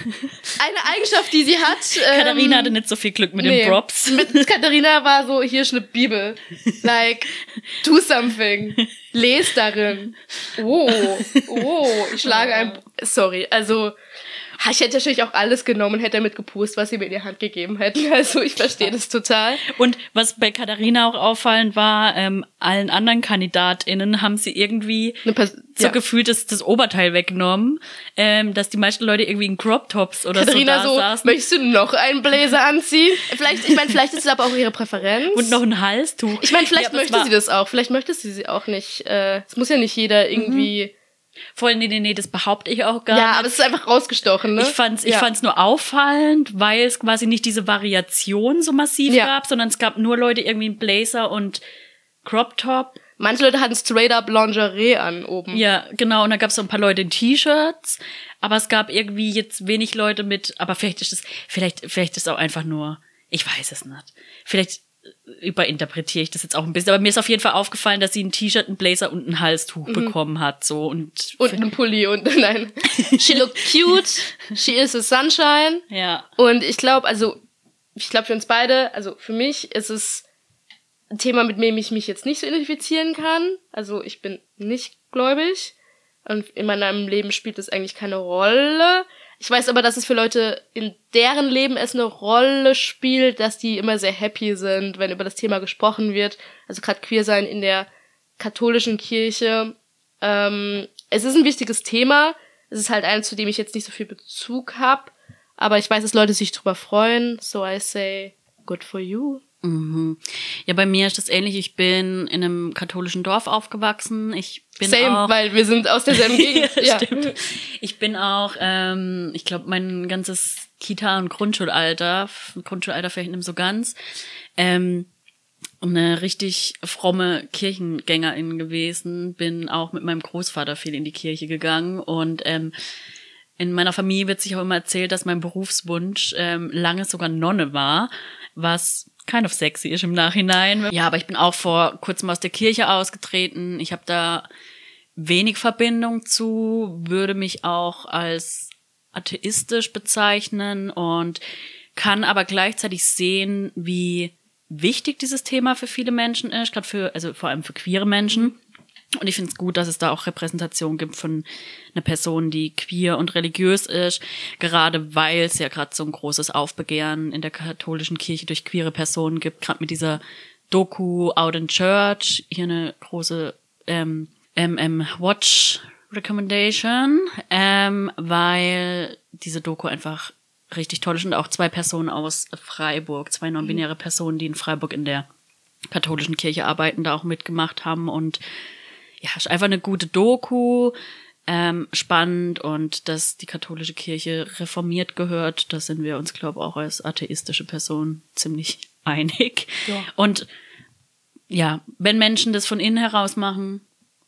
eine Eigenschaft, die sie hat. Katharina ähm, hatte nicht so viel Glück mit nee, den Props. Mit Katharina war so, hier ist eine Bibel. Like, do something. Les darin. Oh, oh, ich schlage ein... Sorry, also... Ich hätte natürlich auch alles genommen und hätte damit gepust, was sie mir in die Hand gegeben hätten. Also ich verstehe das total. Und was bei Katharina auch auffallend war, ähm, allen anderen KandidatInnen haben sie irgendwie Pers- so ja. gefühlt das, das Oberteil weggenommen, ähm, dass die meisten Leute irgendwie in Crop-Tops oder Katharina so da so, saßen. Möchtest du noch einen Bläser anziehen? Vielleicht, ich meine, vielleicht ist es aber auch ihre Präferenz. Und noch ein Halstuch. Ich meine, vielleicht ja, möchte sie das auch. Vielleicht möchte sie sie auch nicht. Äh, es muss ja nicht jeder irgendwie... Mhm. Voll, nee, nee, nee, das behaupte ich auch gar ja, nicht. Ja, aber es ist einfach rausgestochen, ne? Ich fand's, ich ja. fand's nur auffallend, weil es quasi nicht diese Variation so massiv ja. gab, sondern es gab nur Leute irgendwie in Blazer und Crop Top. Manche Leute hatten straight up Lingerie an oben. Ja, genau, und da gab's so ein paar Leute in T-Shirts, aber es gab irgendwie jetzt wenig Leute mit, aber vielleicht ist es, vielleicht, vielleicht ist es auch einfach nur, ich weiß es nicht. Vielleicht überinterpretiere ich das jetzt auch ein bisschen, aber mir ist auf jeden Fall aufgefallen, dass sie ein T-Shirt, einen Blazer und ein Halstuch mhm. bekommen hat, so und und einen Pulli und nein. She looked cute, she is a sunshine. Ja. Und ich glaube, also ich glaube für uns beide, also für mich ist es ein Thema, mit dem ich mich jetzt nicht so identifizieren kann. Also ich bin nicht gläubig und in meinem Leben spielt das eigentlich keine Rolle. Ich weiß aber, dass es für Leute, in deren Leben es eine Rolle spielt, dass die immer sehr happy sind, wenn über das Thema gesprochen wird. Also gerade Queersein in der katholischen Kirche. Ähm, es ist ein wichtiges Thema. Es ist halt eins, zu dem ich jetzt nicht so viel Bezug habe. Aber ich weiß, dass Leute sich drüber freuen. So I say, good for you. Mhm. Ja, bei mir ist das ähnlich. Ich bin in einem katholischen Dorf aufgewachsen. Ich bin Same, auch, weil wir sind aus derselben Gegend. ja, ja, stimmt. Ich bin auch, ähm, ich glaube, mein ganzes Kita- und Grundschulalter, Grundschulalter vielleicht nicht so ganz, ähm, eine richtig fromme Kirchengängerin gewesen. Bin auch mit meinem Großvater viel in die Kirche gegangen und ähm, in meiner Familie wird sich auch immer erzählt, dass mein Berufswunsch ähm, lange sogar Nonne war, was kind of sexy ist im Nachhinein. Ja, aber ich bin auch vor kurzem aus der Kirche ausgetreten. Ich habe da wenig Verbindung zu, würde mich auch als atheistisch bezeichnen und kann aber gleichzeitig sehen, wie wichtig dieses Thema für viele Menschen ist, gerade für, also vor allem für queere Menschen. Und ich finde es gut, dass es da auch Repräsentation gibt von einer Person, die queer und religiös ist, gerade weil es ja gerade so ein großes Aufbegehren in der katholischen Kirche durch queere Personen gibt, gerade mit dieser Doku Out in Church, hier eine große ähm, M M Watch Recommendation, ähm, weil diese Doku einfach richtig toll ist und auch zwei Personen aus Freiburg, zwei non-binäre Personen, die in Freiburg in der katholischen Kirche arbeiten, da auch mitgemacht haben und ja, ist einfach eine gute Doku, ähm, spannend und dass die katholische Kirche reformiert gehört, da sind wir uns, glaube ich, auch als atheistische Person ziemlich einig. Ja. Und ja, wenn Menschen das von innen heraus machen,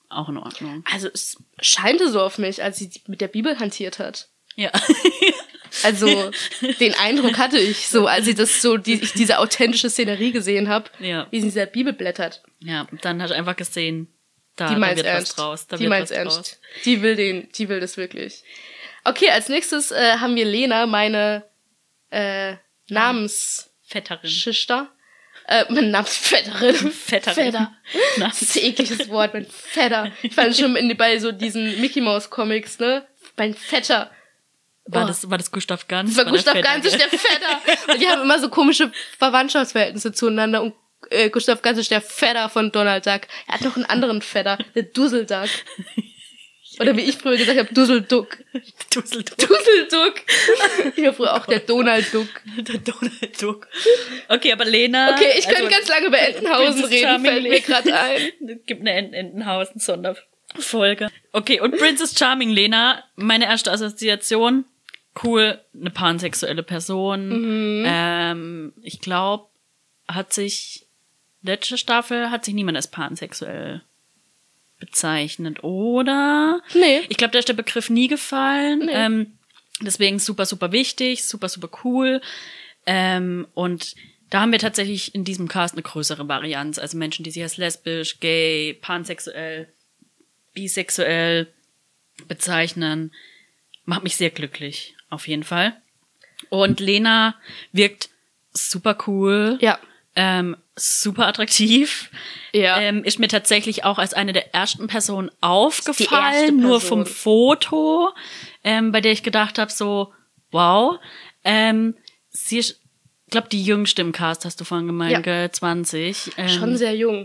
auch in Ordnung. Also es scheinte so auf mich, als sie mit der Bibel hantiert hat. Ja. Also den Eindruck hatte ich so, als ich das so, die, ich diese authentische Szenerie gesehen habe, Ja. wie sie in dieser Bibel blättert. Ja, dann hast du einfach gesehen, da, Die da meint's wird ernst. was draus. Da die wird meint's was ernst. draus. Die will den, die will das wirklich. Okay, als nächstes äh, haben wir Lena, meine äh, Namensschüster. Vetterin. Äh, meine Namensvetterin. Vetterin. Vetter. Das ist ein ekliges Wort, mein Vetter. Ich fand schon in, bei so diesen Mickey Mouse Comics, ne? Mein Vetter. War Boah. das, war das Gustav Ganz? Das war Gustav der Ganz ist der Vetter. Und die haben immer so komische Verwandtschaftsverhältnisse zueinander. Und äh, Gustav Ganz ist der Vetter von Donald Duck. Er hat noch einen anderen Vetter, der Dusselduck. Oder wie ich früher gesagt habe, Dusselduck. Dusselduck. Dusselduck. Ich war früher auch der Donald Duck. Der Donald Duck. Okay, aber Lena... Okay, ich könnte also, ganz lange über Entenhausen Princess reden, Charming fällt mir gerade ein. Es gibt eine Ent Entenhausen-Sonderfolge. Okay, und Princess Charming Lena, meine erste Assoziation, cool, eine pansexuelle Person. Mhm. Ähm, ich glaube, hat sich, letzte Staffel hat sich niemand als pansexuell bezeichnet, oder? Nee. Ich glaube, da ist der Begriff nie gefallen. Nee. Ähm, deswegen super, super wichtig, super, super cool. Ähm, und da haben wir tatsächlich in diesem Cast eine größere Varianz. Also Menschen, die sich als lesbisch, gay, pansexuell, bisexuell bezeichnen. Macht mich sehr glücklich, auf jeden Fall. Und Lena wirkt super cool. Ja. Ähm, super attraktiv. Ja. Ähm, ist mir tatsächlich auch als eine der ersten Personen aufgefallen, erste nur Person. vom Foto, ähm, bei der ich gedacht habe, so, wow. Ähm, sie ist, ich glaube, die jüngste im Cast, hast du vorhin gemeint, Ja. gell? zwanzig. Ähm, Schon sehr jung.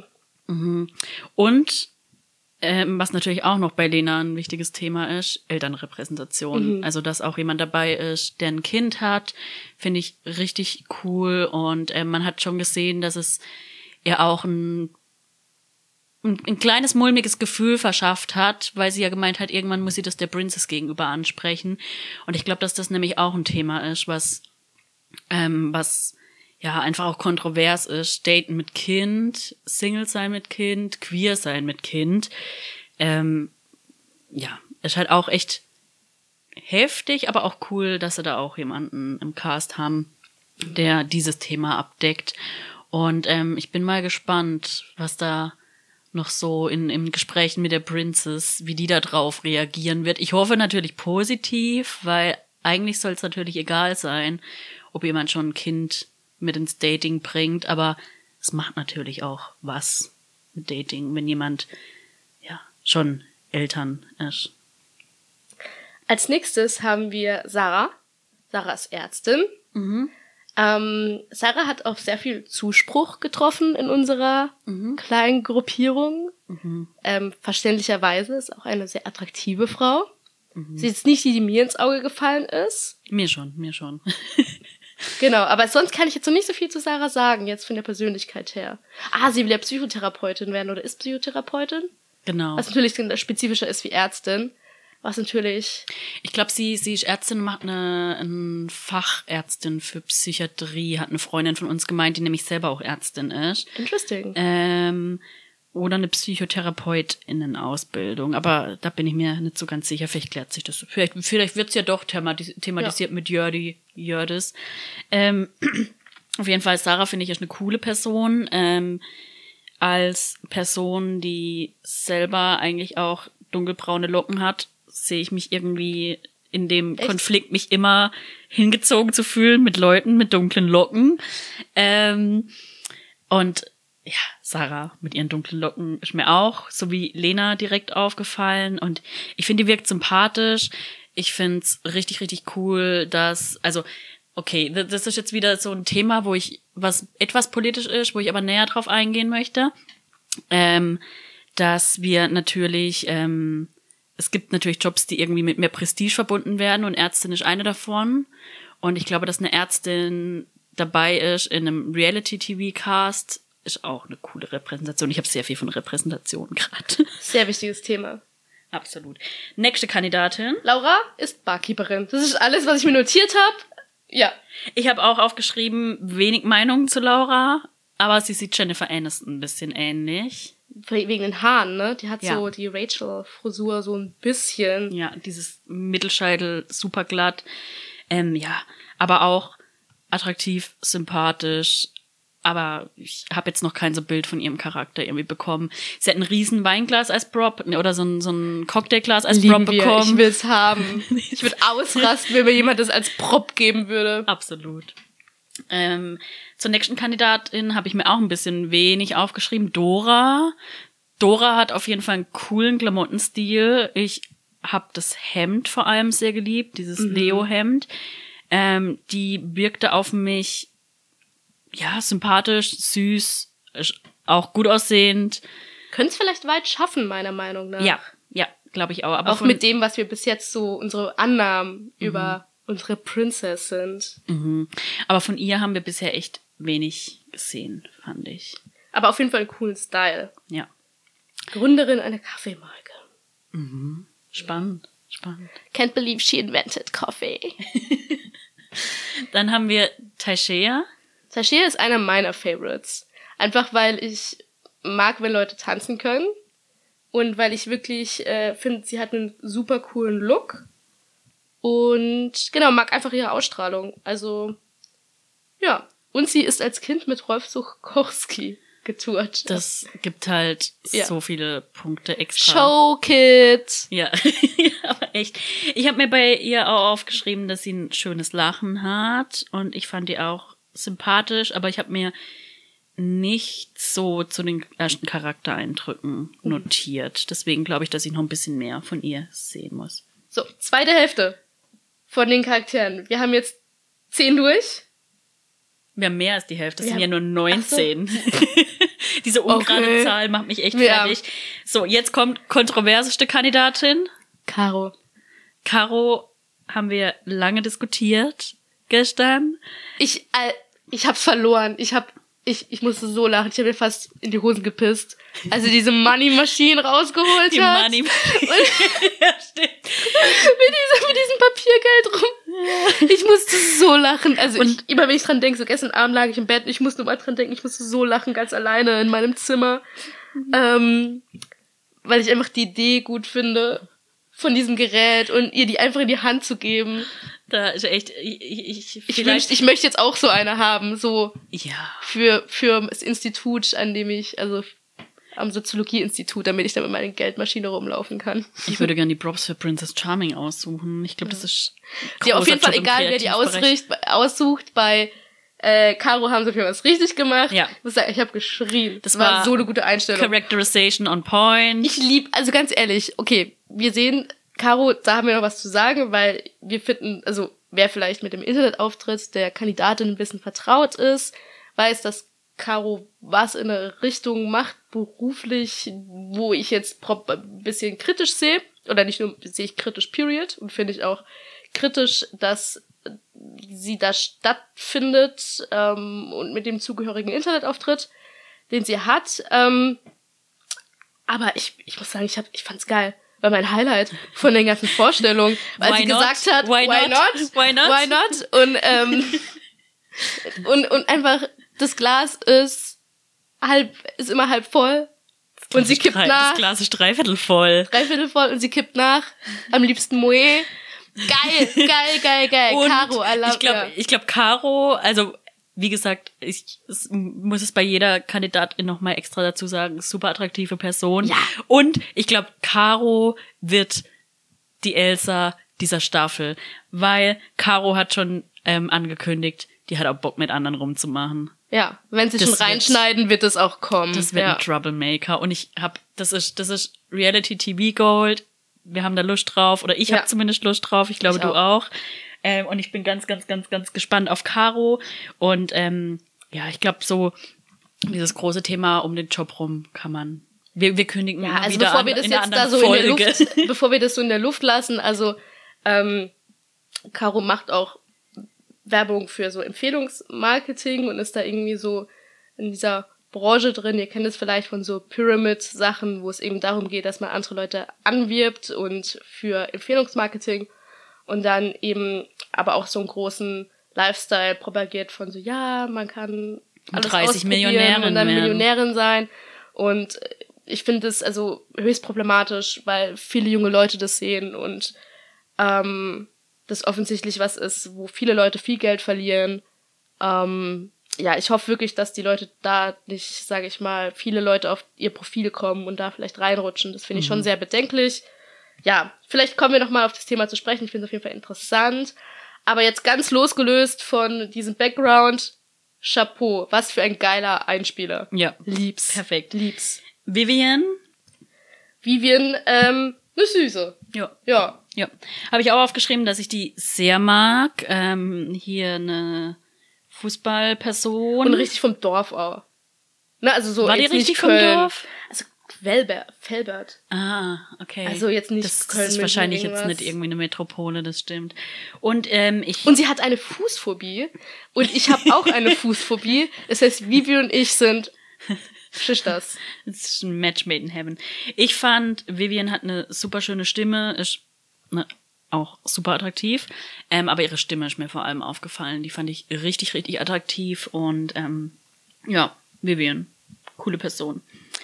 und ähm, was natürlich auch noch bei Lena ein wichtiges Thema ist, Elternrepräsentation. Mhm. Also, dass auch jemand dabei ist, der ein Kind hat, finde ich richtig cool. Und ähm, man hat schon gesehen, dass es ihr auch ein, ein, ein kleines mulmiges Gefühl verschafft hat, weil sie ja gemeint hat, irgendwann muss sie das der Princess gegenüber ansprechen. Und ich glaube, dass das nämlich auch ein Thema ist, was ähm, was ja einfach auch kontrovers ist. Daten mit Kind, Single sein mit Kind, queer sein mit Kind. Ähm, ja, ist halt auch echt heftig, aber auch cool, dass sie da auch jemanden im Cast haben, der dieses Thema abdeckt. Und ähm, ich bin mal gespannt, was da noch so in, in Gesprächen mit der Princess, wie die da drauf reagieren wird. Ich hoffe natürlich positiv, weil eigentlich soll es natürlich egal sein, ob jemand schon ein Kind mit ins Dating bringt, aber es macht natürlich auch was mit Dating, wenn jemand ja schon Eltern ist. Als nächstes haben wir Sarah. Sarah ist Ärztin. Mhm. Ähm, Sarah hat auch sehr viel Zuspruch getroffen in unserer Mhm. kleinen Gruppierung. Mhm. Ähm, verständlicherweise ist auch eine sehr attraktive Frau. Mhm. Sie ist jetzt nicht die, die mir ins Auge gefallen ist. Mir schon, mir schon. Genau, aber sonst kann ich jetzt noch nicht so viel zu Sarah sagen, jetzt von der Persönlichkeit her. Ah, sie will ja Psychotherapeutin werden oder ist Psychotherapeutin. Genau. Was natürlich spezifischer ist wie Ärztin. Was natürlich... Ich glaube, sie, sie ist Ärztin, macht eine, eine Fachärztin für Psychiatrie, hat eine Freundin von uns gemeint, die nämlich selber auch Ärztin ist. Interesting. Ähm, oder eine PsychotherapeutInnen-Ausbildung. Aber da bin ich mir nicht so ganz sicher. Vielleicht klärt sich das. Vielleicht, vielleicht wird's ja doch thematis- thematisiert ja. mit Jördi, Jördis. Ähm, auf jeden Fall, Sarah finde ich ist eine coole Person. Ähm, als Person, die selber eigentlich auch dunkelbraune Locken hat, sehe ich mich irgendwie in dem Echt? Konflikt, mich immer hingezogen zu fühlen mit Leuten mit dunklen Locken. Ähm, und ja, Sarah mit ihren dunklen Locken ist mir auch, so wie Lena, direkt aufgefallen. Und ich finde, die wirkt sympathisch. Ich finde es richtig, richtig cool, dass, also, okay, das ist jetzt wieder so ein Thema, wo ich, was etwas politisch ist, wo ich aber näher drauf eingehen möchte. Ähm, dass wir natürlich, ähm, es gibt natürlich Jobs, die irgendwie mit mehr Prestige verbunden werden und Ärztin ist eine davon. Und ich glaube, dass eine Ärztin dabei ist in einem Reality-T V-Cast, ist auch eine coole Repräsentation. Ich habe sehr viel von Repräsentation gerade. Sehr wichtiges Thema. Absolut. Nächste Kandidatin. Laura ist Barkeeperin. Das ist alles, was ich mir notiert habe. Ja. Ich habe auch aufgeschrieben, wenig Meinung zu Laura, aber sie sieht Jennifer Aniston ein bisschen ähnlich. wegen den Haaren, ne? Die hat Ja. so die Rachel-Frisur so ein bisschen. Ja, dieses Mittelscheitel super glatt. Ähm, ja, aber auch attraktiv, sympathisch. Aber ich habe jetzt noch kein so Bild von ihrem Charakter irgendwie bekommen. Sie hat ein riesen Weinglas als Prop oder so ein, so ein Cocktailglas als Lieben Prop wir. bekommen. Ich will's haben. Ich würde ausrasten, wenn mir jemand das als Prop geben würde. Absolut. Ähm, zur nächsten Kandidatin habe ich mir auch ein bisschen wenig aufgeschrieben. Dora. Dora hat auf jeden Fall einen coolen Klamottenstil. Ich habe das Hemd vor allem sehr geliebt, dieses Mhm. Leo-Hemd. Ähm, die wirkte auf mich, ja, sympathisch, süß, auch gut aussehend. Können es vielleicht weit schaffen, meiner Meinung nach. Ja, ja, glaube ich auch. Aber Auch von, mit dem, was wir bis jetzt so, unsere Annahmen über unsere Princess sind. Mhm. Aber von ihr haben wir bisher echt wenig gesehen, fand ich. Aber auf jeden Fall einen coolen Style. Ja. Gründerin einer Kaffeemarke. Spannend, spannend. Can't believe she invented coffee. Dann haben wir Taishea. Taishea ist einer meiner Favorites. Einfach weil ich mag, wenn Leute tanzen können. Und weil ich wirklich äh, finde, sie hat einen super coolen Look. Und genau, mag einfach ihre Ausstrahlung. Also, ja. Und sie ist als Kind mit Rolf Zuchowski getourt. Das gibt halt Ja. so viele Punkte extra. Showkid. Ja, ja, aber echt. Ich habe mir bei ihr auch aufgeschrieben, dass sie ein schönes Lachen hat. Und ich fand die auch sympathisch. Aber ich habe mir nicht so zu den ersten Charaktereindrücken notiert. Deswegen glaube ich, dass ich noch ein bisschen mehr von ihr sehen muss. So, zweite Hälfte von den Charakteren. Wir haben jetzt zehn durch. Wir haben mehr als die Hälfte. Das Wir sind ja haben- nur neunzehn. Diese ungerade Okay. Zahl macht mich echt Ja. fertig. So, jetzt kommt kontroverseste Kandidatin. Caro. Caro haben wir lange diskutiert gestern. Ich, äh, ich hab's verloren. Ich hab, ich, ich musste so lachen. Ich habe mir fast in die Hosen gepisst, als sie diese Money Machine rausgeholt Die hat. Money. Und Ja, stimmt. mit diesem, mit diesem Papiergeld rum. Ich musste so lachen. Also ich, immer wenn ich dran denke, so gestern Abend lag ich im Bett, ich musste mal dran denken, ich musste so lachen, ganz alleine in meinem Zimmer. Ähm, weil ich einfach die Idee gut finde von diesem Gerät und ihr die einfach in die Hand zu geben. Da ist echt, ich, ich, Ich vielleicht- wünschte, ich möchte jetzt auch so eine haben, so ja. für, für das Institut, an dem ich, also am Soziologie-Institut, damit ich dann mit meiner Geldmaschine rumlaufen kann. Ich würde gerne die Props für Princess Charming aussuchen. Ich glaube, das ist Die auf großer jeden Fall, Job im egal wer die Kreativbereich. ausricht, aussucht, bei äh, Caro haben sie auf jeden Fall was richtig gemacht. Ja. Ich muss sagen, ich habe geschrien. Das Das war, war so eine gute Einstellung. Characterization on point. Ich lieb, also ganz ehrlich, okay, wir sehen, Caro, da haben wir noch was zu sagen, weil wir finden, also wer vielleicht mit dem Internetauftritt der Kandidatin ein bisschen vertraut ist, weiß, dass Caro was in eine Richtung macht, beruflich, wo ich jetzt prop- ein bisschen kritisch sehe, oder nicht nur sehe ich kritisch, period, und finde ich auch kritisch, dass sie da stattfindet ähm, und mit dem zugehörigen Internetauftritt, den sie hat. Ähm, aber ich, ich muss sagen, ich, hab, ich fand's geil. War mein Highlight von den ganzen Vorstellungen, weil Why sie not? gesagt hat, Why why not? not? Why not? Why not? Und, ähm, und, und einfach, das Glas ist halb, ist immer halb voll. Und sie kippt Drei- nach. Das Glas ist dreiviertel voll. Dreiviertel voll und sie kippt nach. Am liebsten Moe. Geil, geil, geil, geil. Und Caro, I love ich glaube, ja. ich glaube, Caro, also wie gesagt, ich es muss es bei jeder Kandidatin nochmal extra dazu sagen, super attraktive Person. Ja. Und ich glaube, Caro wird die Elsa dieser Staffel, weil Caro hat schon ähm, angekündigt, die hat auch Bock mit anderen rumzumachen. Ja, wenn sie Das schon wird- reinschneiden, wird es auch kommen. Das wird ja. ein Troublemaker. Und ich hab, das ist, das ist Reality-T V Gold. Wir haben da Lust drauf. Oder ich Ja. habe zumindest Lust drauf. Ich glaube, Ich du auch. auch. Ähm, und ich bin ganz, ganz, ganz, ganz gespannt auf Caro. Und ähm, ja, ich glaube, so dieses große Thema um den Job rum kann man. Wir, wir kündigen Ja, immer also wieder bevor an, wir das in der jetzt da anderen so in der Folge. Luft, bevor wir das so in der Luft lassen, also ähm, Caro macht auch Werbung für so Empfehlungsmarketing und ist da irgendwie so in dieser Branche drin. Ihr kennt es vielleicht von so Pyramid-Sachen, wo es eben darum geht, dass man andere Leute anwirbt und für Empfehlungsmarketing und dann eben aber auch so einen großen Lifestyle propagiert von so, ja, man kann alles dreißig ausprobieren Millionärin und dann werden. Millionärin sein und ich finde es also höchst problematisch, weil viele junge Leute das sehen und ähm, das offensichtlich was ist, wo viele Leute viel Geld verlieren. Ähm, ja, ich hoffe wirklich, dass die Leute da nicht, sage ich mal, viele Leute auf ihr Profil kommen und da vielleicht reinrutschen. Das finde ich mhm. schon sehr bedenklich. Ja, vielleicht kommen wir noch mal auf das Thema zu sprechen. Ich finde es auf jeden Fall interessant. Aber jetzt ganz losgelöst von diesem Background, Chapeau, was für ein geiler Einspieler. Ja. Lieb's. Perfekt. Lieb's. Vivian? Vivian, ähm, eine Süße. Ja. Ja. Ja. Habe ich auch aufgeschrieben, dass ich die sehr mag. Ähm, hier eine Fußballperson. Und richtig vom Dorf auch. Ne, also so War die jetzt nicht richtig vom Köln. Dorf? Also Velbert, Velbert. Ah, okay. Also jetzt nicht das, Köln. das ist wahrscheinlich jetzt irgendwas. nicht irgendwie eine Metropole, das stimmt. Und ähm, ich Und sie hat eine Fußphobie. Und ich habe auch eine Fußphobie. Das heißt, Vivi und ich sind Schisters. Das ist ein Match made in heaven. Ich fand, Vivian hat eine super schöne Stimme, ist ne, auch super attraktiv, ähm, aber ihre Stimme ist mir vor allem aufgefallen. Die fand ich richtig, richtig attraktiv und ähm, ja, Vivian, coole Person.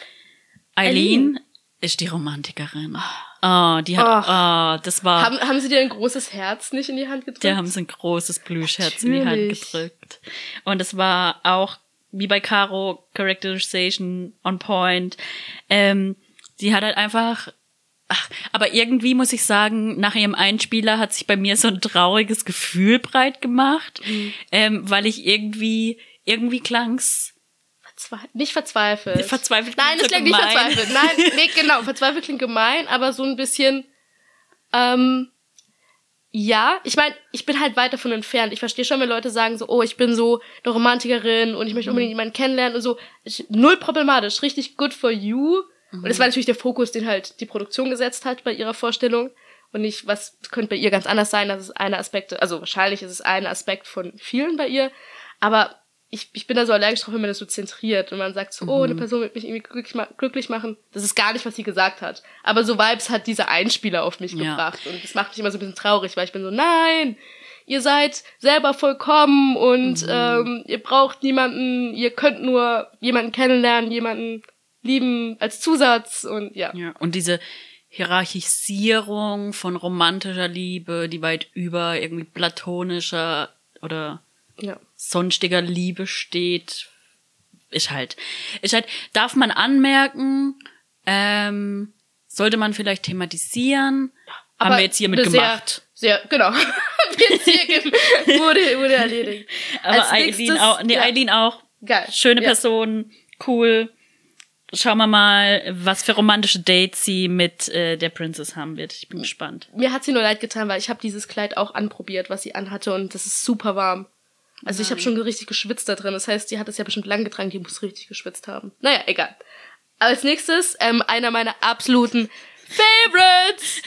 Eileen ist die Romantikerin. Oh, die hat, oh, das war... Haben, haben sie dir ein großes Herz nicht in die Hand gedrückt? Die haben so ein großes Plüschherz in die Hand Natürlich. gedrückt. Und es war auch, wie bei Caro, Characterization on point. Ähm, die hat halt einfach... Ach, aber irgendwie muss ich sagen, nach ihrem Einspieler hat sich bei mir so ein trauriges Gefühl breit gemacht, mhm. ähm, weil ich irgendwie... Irgendwie klang's... Verzwe- nicht verzweifelt. Verzweifelt Nein, das so klingt nicht gemein. verzweifelt. Nein, nee, genau, verzweifelt klingt gemein, aber so ein bisschen, ähm, ja, ich meine, ich bin halt weit davon entfernt. Ich verstehe schon, wenn Leute sagen so, oh, ich bin so eine Romantikerin und ich möchte unbedingt jemanden kennenlernen und so. Ich, null problematisch, richtig good for you. Mhm. Und das war natürlich der Fokus, den halt die Produktion gesetzt hat bei ihrer Vorstellung. Und nicht, was könnte bei ihr ganz anders sein, das ist eine Aspekte, also wahrscheinlich ist es ein Aspekt von vielen bei ihr, aber Ich, ich bin da so allergisch drauf, wenn man das so zentriert und man sagt so, oh, eine Person wird mich irgendwie glücklich, ma- glücklich machen. Das ist gar nicht, was sie gesagt hat. Aber so Vibes hat dieser Einspieler auf mich ja. gebracht und das macht mich immer so ein bisschen traurig, weil ich bin so, nein, ihr seid selber vollkommen und mhm. ähm, ihr braucht niemanden, ihr könnt nur jemanden kennenlernen, jemanden lieben als Zusatz und ja. ja. Und diese Hierarchisierung von romantischer Liebe, die weit über irgendwie platonischer oder ja. sonstiger Liebe steht, ist halt, ist halt, darf man anmerken, ähm, sollte man vielleicht thematisieren, aber haben wir jetzt hiermit sehr, gemacht. Sehr, genau. jetzt hier ge- wurde, wurde erledigt. Aber Als Eileen nächstes- auch, nee, ja. Eileen auch, Geil. schöne Ja. Person, cool. Schauen wir mal, was für romantische Dates sie mit äh, der Princess haben wird. Ich bin gespannt. Mir hat sie nur leid getan, weil ich habe dieses Kleid auch anprobiert, was sie anhatte und das ist super warm. Also Nein. ich habe schon richtig geschwitzt da drin. Das heißt, die hat es ja bestimmt lang getragen, die muss richtig geschwitzt haben. Naja, egal. Als nächstes, ähm, einer meiner absoluten Favorites.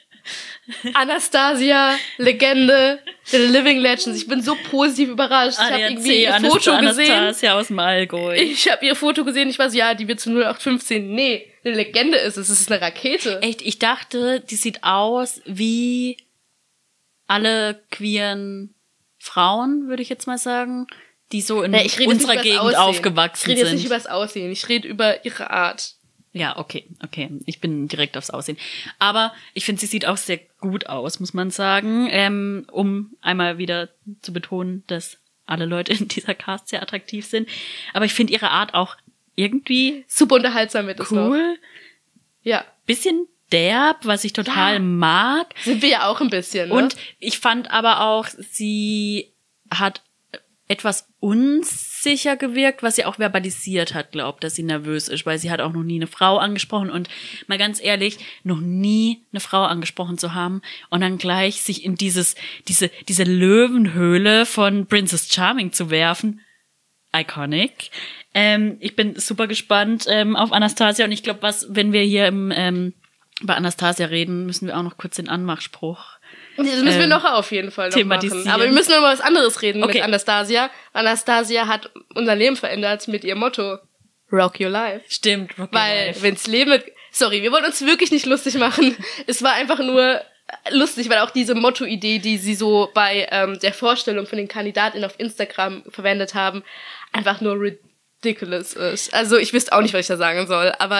Anastasia, Legende, The Living Legends. Ich bin so positiv überrascht. Ich habe irgendwie ihr Foto gesehen. Anastasia aus dem Allgäu. Ich habe ihr Foto gesehen. Ich war so, ja, die wird zu null acht fünfzehn. Nee, eine Legende ist es. Es ist eine Rakete. Echt, ich dachte, die sieht aus wie alle queeren Frauen, würde ich jetzt mal sagen, die so in Ja, ich rede unserer jetzt nicht Gegend übers Aussehen. aufgewachsen Ich rede jetzt sind. nicht über das Aussehen. Ich rede über ihre Art. Ja, okay, okay. Ich bin direkt aufs Aussehen. Aber ich finde, sie sieht auch sehr gut aus, muss man sagen. Ähm, um einmal wieder zu betonen, dass alle Leute in dieser Cast sehr attraktiv sind. Aber ich finde ihre Art auch irgendwie Super unterhaltsam mit es noch. cool. Ja. Bisschen derb, was ich total Ja. mag. Sind wir ja auch ein bisschen, ne? Und ich fand aber auch, sie hat etwas unsicher gewirkt, was sie auch verbalisiert hat, glaubt, dass sie nervös ist, weil sie hat auch noch nie eine Frau angesprochen und mal ganz ehrlich, noch nie eine Frau angesprochen zu haben und dann gleich sich in dieses, diese, diese Löwenhöhle von Princess Charming zu werfen. Iconic. Ähm, ich bin super gespannt ähm, auf Anastasia und ich glaube, was, wenn wir hier im, ähm, bei Anastasia reden, müssen wir auch noch kurz den Anmachspruch Das müssen wir ähm, noch auf jeden Fall noch thematisieren. machen. Aber wir müssen noch über was anderes reden Okay. mit Anastasia. Anastasia hat unser Leben verändert mit ihrem Motto Rock Your Life. Stimmt, Rock Your Weil, Life. wenn's Leben... Sorry, wir wollen uns wirklich nicht lustig machen. Es war einfach nur lustig, weil auch diese Motto-Idee, die sie so bei ähm, der Vorstellung von den KandidatInnen auf Instagram verwendet haben, einfach nur ridiculous ist. Also ich wüsste auch nicht, was ich da sagen soll, aber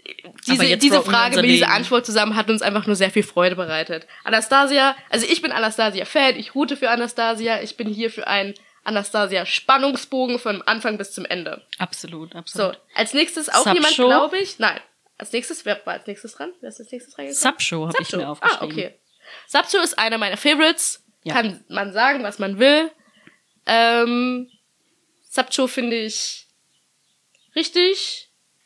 diese, diese Frage mit dieser Antwort zusammen hat uns einfach nur sehr viel Freude bereitet. Anastasia, also ich bin Anastasia-Fan, ich route für Anastasia, ich bin hier für einen Anastasia-Spannungsbogen von Anfang bis zum Ende. Absolut, absolut. So, als nächstes auch Subshow? jemand, glaube ich, nein, als nächstes, wer war als nächstes dran? Wer ist als nächstes reingekommen? Subshow habe ich mir aufgeschrieben. Ah, okay. Subshow ist einer meiner Favorites, Ja. kann man sagen, was man will. Ähm, Subshow finde ich richtig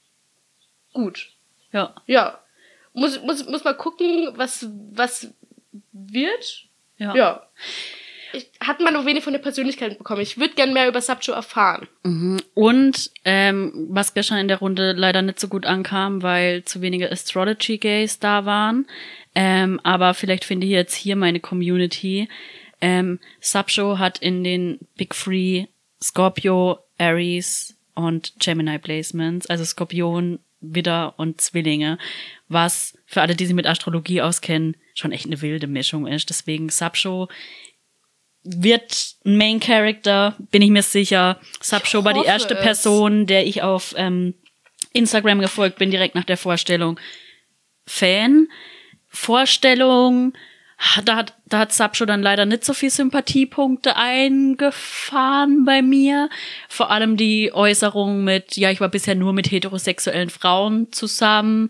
gut. Ja. Ja. Muss, muss, muss mal gucken, was, was wird. Ja. Ja. Ich, hat man noch wenig von der Persönlichkeit bekommen. Ich würde gern mehr über Subshow erfahren. Mhm. Und ähm, was gestern in der Runde leider nicht so gut ankam, weil zu wenige Astrology-Gays da waren. Ähm, aber vielleicht finde ich jetzt hier meine Community. Ähm, Subshow hat in den Big Three Scorpio, Aries und Gemini Placements, also Skorpion, Widder und Zwillinge, was für alle, die sich mit Astrologie auskennen, schon echt eine wilde Mischung ist. Deswegen Subshow wird ein Main Character, bin ich mir sicher. Subshow war die erste es. Person, der ich auf ähm, Instagram gefolgt bin, direkt nach der Vorstellung. Fan. Vorstellung, da hat, da hat Subshow dann leider nicht so viel Sympathiepunkte eingefahren bei mir. Vor allem die Äußerung mit, ja, ich war bisher nur mit heterosexuellen Frauen zusammen.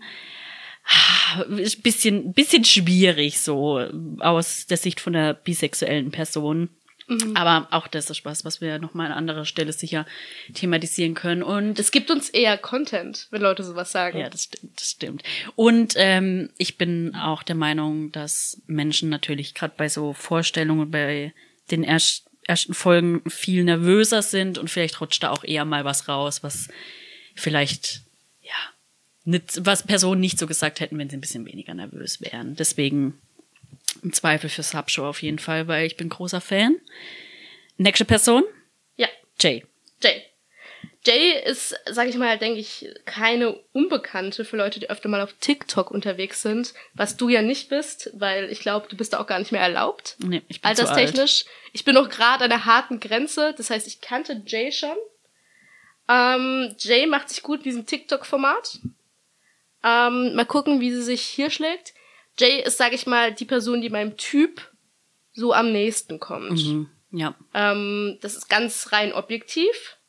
Ist bisschen, bisschen schwierig so aus der Sicht von der bisexuellen Person. Mhm. Aber auch das ist was, was wir nochmal an anderer Stelle sicher thematisieren können. Und es gibt uns eher Content, wenn Leute sowas sagen. Ja, das stimmt, das stimmt. Und ähm, ich bin auch der Meinung, dass Menschen natürlich gerade bei so Vorstellungen, bei den erst, ersten Folgen viel nervöser sind und vielleicht rutscht da auch eher mal was raus, was vielleicht, ja, nicht, was Personen nicht so gesagt hätten, wenn sie ein bisschen weniger nervös wären. Deswegen im Zweifel für Subshow auf jeden Fall, weil ich bin großer Fan. Nächste Person? Ja. Jay. Jay. Jay ist, sag ich mal, denke ich, keine Unbekannte für Leute, die öfter mal auf TikTok unterwegs sind, was du ja nicht bist, weil ich glaube, du bist da auch gar nicht mehr erlaubt. Nee, ich bin alterstechnisch. zu alt. Ich bin noch gerade an der harten Grenze, das heißt, ich kannte Jay schon. Ähm, Jay macht sich gut in diesem TikTok-Format. Ähm, mal gucken, wie sie sich hier schlägt. Jay ist, sag ich mal, die Person, die meinem Typ so am nächsten kommt. Mhm, ja. Ähm, das ist ganz rein objektiv.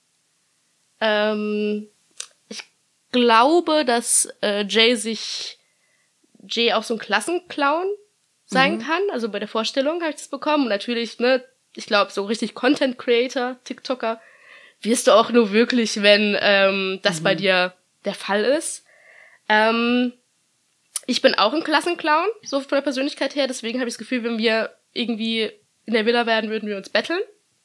Ähm, ich glaube, dass äh, Jay sich Jay auch so ein Klassenclown sein mhm. kann. Also bei der Vorstellung habe ich das bekommen. Und natürlich, ne, ich glaube, so richtig Content Creator, TikToker, wirst du auch nur wirklich, wenn ähm, das mhm. bei dir der Fall ist. Ähm, ich bin auch ein Klassenclown, so von der Persönlichkeit her. Deswegen habe ich das Gefühl, wenn wir irgendwie in der Villa werden, würden wir uns betteln.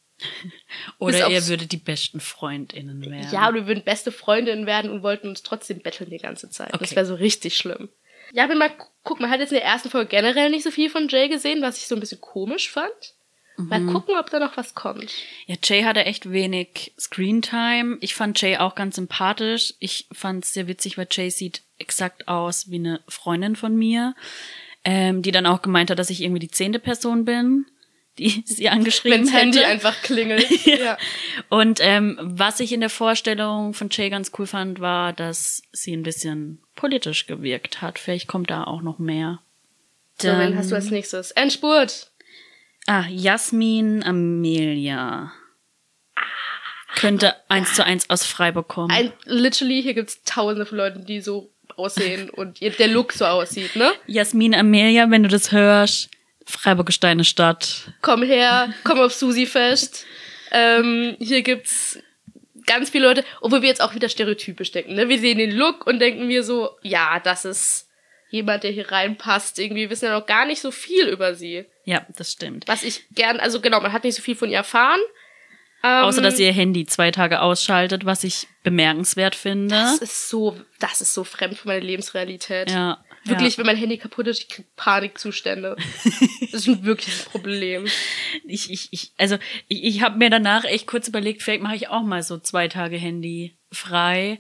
Oder ihr würdet die besten FreundInnen werden. Ja, oder wir würden beste Freundinnen werden und wollten uns trotzdem betteln die ganze Zeit. Okay. Das wäre so richtig schlimm. Ja, bin mal, guck, man hat jetzt in der ersten Folge generell nicht so viel von Jay gesehen, was ich so ein bisschen komisch fand. Mhm. Mal gucken, ob da noch was kommt. Ja, Jay hatte echt wenig Screentime. Ich fand Jay auch ganz sympathisch. Ich fand es sehr witzig, weil Jay sieht exakt aus wie eine Freundin von mir, ähm, die dann auch gemeint hat, dass ich irgendwie die zehnte Person bin, die sie angeschrieben Wenn's hätte. Handy einfach klingelt. ja. Ja. Und ähm, was ich in der Vorstellung von Jay ganz cool fand, war, dass sie ein bisschen politisch gewirkt hat. Vielleicht kommt da auch noch mehr. So, wen hast du als nächstes? Endspurt! Ah, Jasmin Amelia. Könnte eins zu eins aus Freiburg kommen. Ein, literally, hier gibt's tausende von Leuten, die so aussehen und ihr, der Look so aussieht, ne? Jasmin Amelia, wenn du das hörst, Freiburg ist deine Stadt. Komm her, komm auf Susi-Fest. Ähm, hier gibt's ganz viele Leute, obwohl wir jetzt auch wieder stereotypisch denken, ne? Wir sehen den Look und denken wir so, ja, das ist jemand, der hier reinpasst. Irgendwie wissen ja noch gar nicht so viel über sie. Ja, das stimmt. Was ich gern, also genau, man hat nicht so viel von ihr erfahren. Ähm, Außer, dass sie ihr Handy zwei Tage ausschaltet, was ich bemerkenswert finde. Das ist so, das ist so fremd für meine Lebensrealität. Ja. Wirklich, ja. wenn mein Handy kaputt ist, ich krieg Panikzustände. Das ist ein wirkliches Problem. Ich, ich, ich, also, ich, ich habe mir danach echt kurz überlegt, vielleicht mache ich auch mal so zwei Tage Handy frei.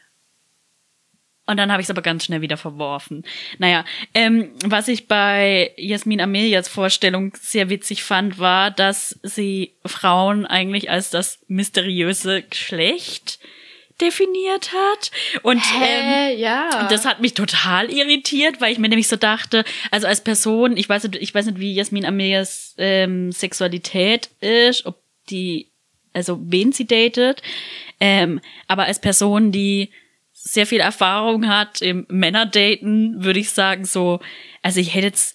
Und dann habe ich es aber ganz schnell wieder verworfen. Naja, ähm, was ich bei Jasmin Amelias Vorstellung sehr witzig fand, war, dass sie Frauen eigentlich als das mysteriöse Geschlecht definiert hat. Und Hä? ähm, Ja. das hat mich total irritiert, weil ich mir nämlich so dachte, also als Person, ich weiß nicht, ich weiß nicht, wie Jasmin Amelias ähm, Sexualität ist, ob die, also wen sie datet, ähm, aber als Person, die sehr viel Erfahrung hat im Männerdaten, würde ich sagen so, also ich hätte jetzt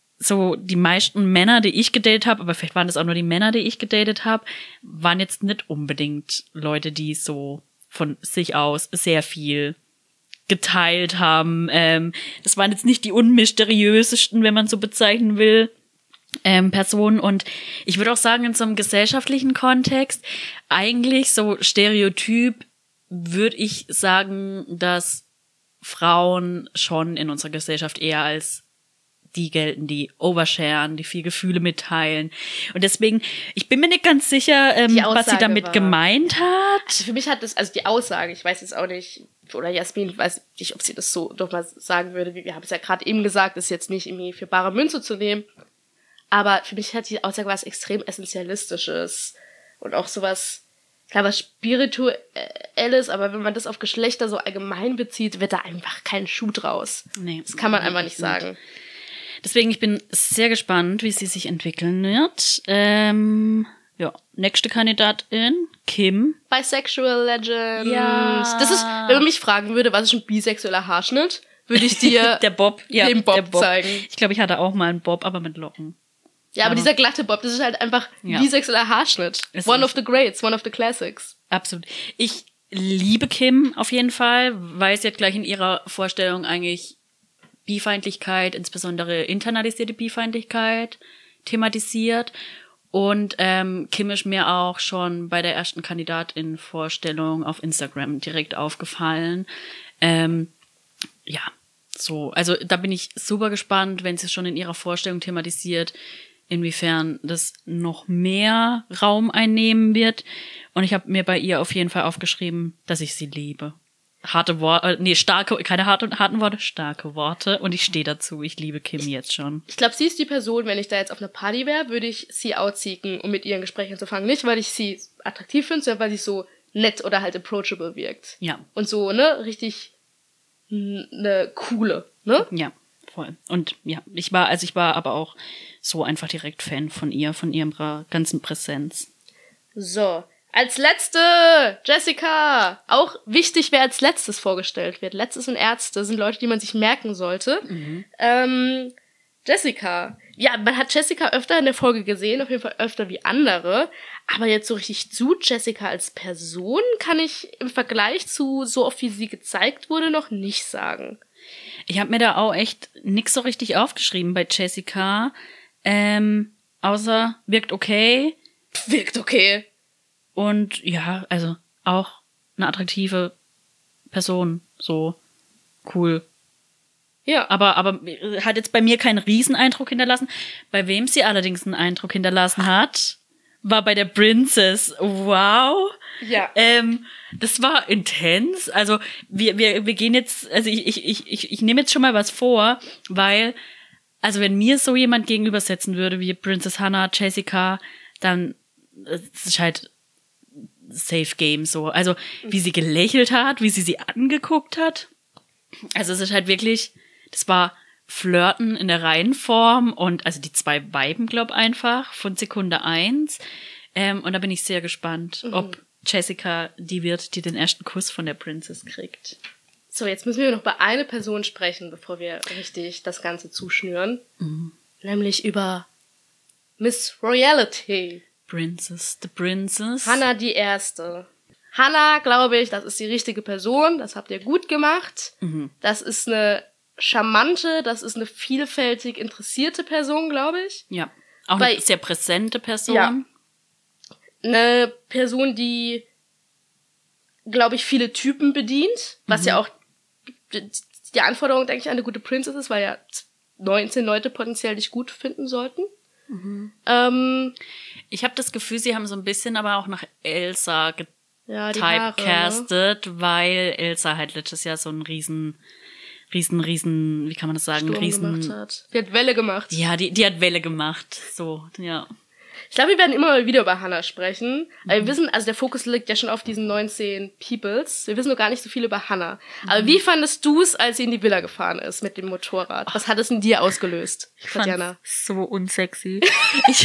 so die meisten Männer, die ich gedatet habe, aber vielleicht waren das auch nur die Männer, die ich gedatet habe, waren jetzt nicht unbedingt Leute, die so von sich aus sehr viel geteilt haben. Ähm, das waren jetzt nicht die unmysteriösesten, wenn man so bezeichnen will, ähm, Personen. Und ich würde auch sagen, in so einem gesellschaftlichen Kontext, eigentlich so Stereotyp, würde ich sagen, dass Frauen schon in unserer Gesellschaft eher als die gelten, die oversharen, die viel Gefühle mitteilen. Und deswegen, ich bin mir nicht ganz sicher, ähm, was sie damit war. gemeint hat. Also für mich hat das, also die Aussage, ich weiß jetzt auch nicht, oder Jasmin weiß nicht, ob sie das so doch mal sagen würde, wie wir haben es ja gerade eben gesagt, ist jetzt nicht irgendwie für bare Münze zu nehmen. Aber für mich hat die Aussage was extrem Essentialistisches und auch sowas, klar, was Spirituelles, aber wenn man das auf Geschlechter so allgemein bezieht, wird da einfach kein Schuh draus. Nee, das kann man einfach nicht sagen. Deswegen, ich bin sehr gespannt, wie sie sich entwickeln wird. Ähm, ja, nächste Kandidatin, Kim. Bisexual Legend. Ja. Das ist, wenn man mich fragen würde, was ist ein bisexueller Haarschnitt, würde ich dir der Bob, ja, den Bob, der Bob zeigen. Ich glaube, ich hatte auch mal einen Bob, aber mit Locken. Ja, aber, aber dieser glatte Bob, das ist halt einfach ja. bisexueller Haarschnitt. Ist one nicht. of the greats, one of the classics. Absolut. Ich liebe Kim auf jeden Fall, weil sie hat gleich in ihrer Vorstellung eigentlich Bifeindlichkeit, insbesondere internalisierte Bifeindlichkeit, thematisiert. Und ähm, Kim ist mir auch schon bei der ersten Kandidatin-Vorstellung auf Instagram direkt aufgefallen. Ähm, ja, so, also da bin ich super gespannt, wenn sie es schon in ihrer Vorstellung thematisiert, inwiefern das noch mehr Raum einnehmen wird. Und ich habe mir bei ihr auf jeden Fall aufgeschrieben, dass ich sie liebe. Harte Worte, nee, starke, keine harte, harten Worte, starke Worte. Und ich stehe dazu. Ich liebe Kim jetzt schon. Ich glaube, sie ist die Person, wenn ich da jetzt auf einer Party wäre, würde ich sie outseeken, um mit ihr ein Gespräch anzufangen. Nicht, weil ich sie attraktiv finde, sondern weil sie so nett oder halt approachable wirkt. Ja. Und so, ne, richtig eine coole, ne? Ja, voll. Und ja, ich war, also ich war aber auch so einfach direkt Fan von ihr, von ihrer ganzen Präsenz. So. Als letzte, Jessica. Auch wichtig, wer als letztes vorgestellt wird. Letztes sind Ärzte, sind Leute, die man sich merken sollte. Mhm. Ähm, Jessica. Ja, man hat Jessica öfter in der Folge gesehen, auf jeden Fall öfter wie andere. Aber jetzt so richtig zu Jessica als Person kann ich im Vergleich zu so oft, wie sie gezeigt wurde, noch nicht sagen. Ich habe mir da auch echt nix so richtig aufgeschrieben bei Jessica. Ähm, außer wirkt okay. Wirkt okay. Und ja, also auch eine attraktive Person, so cool. Ja. Aber aber hat jetzt bei mir keinen Rieseneindruck hinterlassen. Bei wem sie allerdings einen Eindruck hinterlassen hat, war bei der Princess. Wow. Ja. Ähm, das war intens. Also wir wir wir gehen jetzt, also ich ich ich ich, ich nehme jetzt schon mal was vor, weil also wenn mir so jemand gegenübersetzen würde wie Princess Hannah, Jessica, dann es ist halt Safe Game so. Also wie sie gelächelt hat, wie sie sie angeguckt hat. Also es ist halt wirklich, das war Flirten in der Reihenform und also die zwei Weiben, glaub einfach, von Sekunde eins. Ähm, und da bin ich sehr gespannt, mhm. ob Jessica die wird, die den ersten Kuss von der Princess kriegt. So, jetzt müssen wir noch bei einer Person sprechen, bevor wir richtig das Ganze zuschnüren. Mhm. Nämlich über Miss Royalty. Princess, the Princess. Hannah die Erste. Hannah, glaube ich, das ist die richtige Person. Das habt ihr gut gemacht. Mhm. Das ist eine charmante, das ist eine vielfältig interessierte Person, glaube ich. Ja, auch Weil, eine sehr präsente Person. Ja. Eine Person, die, glaube ich, viele Typen bedient. Was mhm. ja auch die Anforderung, denke ich, an eine gute Princess ist, weil ja neunzehn Leute potenziell dich gut finden sollten. Mhm. Ähm, ich habe das Gefühl, sie haben so ein bisschen aber auch nach Elsa ja, getypecastet, ne? Weil Elsa halt letztes Jahr so einen riesen, riesen, riesen, wie kann man das sagen, Sturm riesen gemacht hat. Die hat Welle gemacht. Ja, die, die hat Welle gemacht, so, ja. Ich glaube, wir werden immer mal wieder über Hannah sprechen. Mhm. Aber wir wissen, also der Fokus liegt ja schon auf diesen neunzehn Peoples. Wir wissen noch gar nicht so viel über Hannah. Mhm. Aber wie fandest du es, als sie in die Villa gefahren ist mit dem Motorrad? Was hat es in dir ausgelöst, ich Tatjana? So unsexy. ich,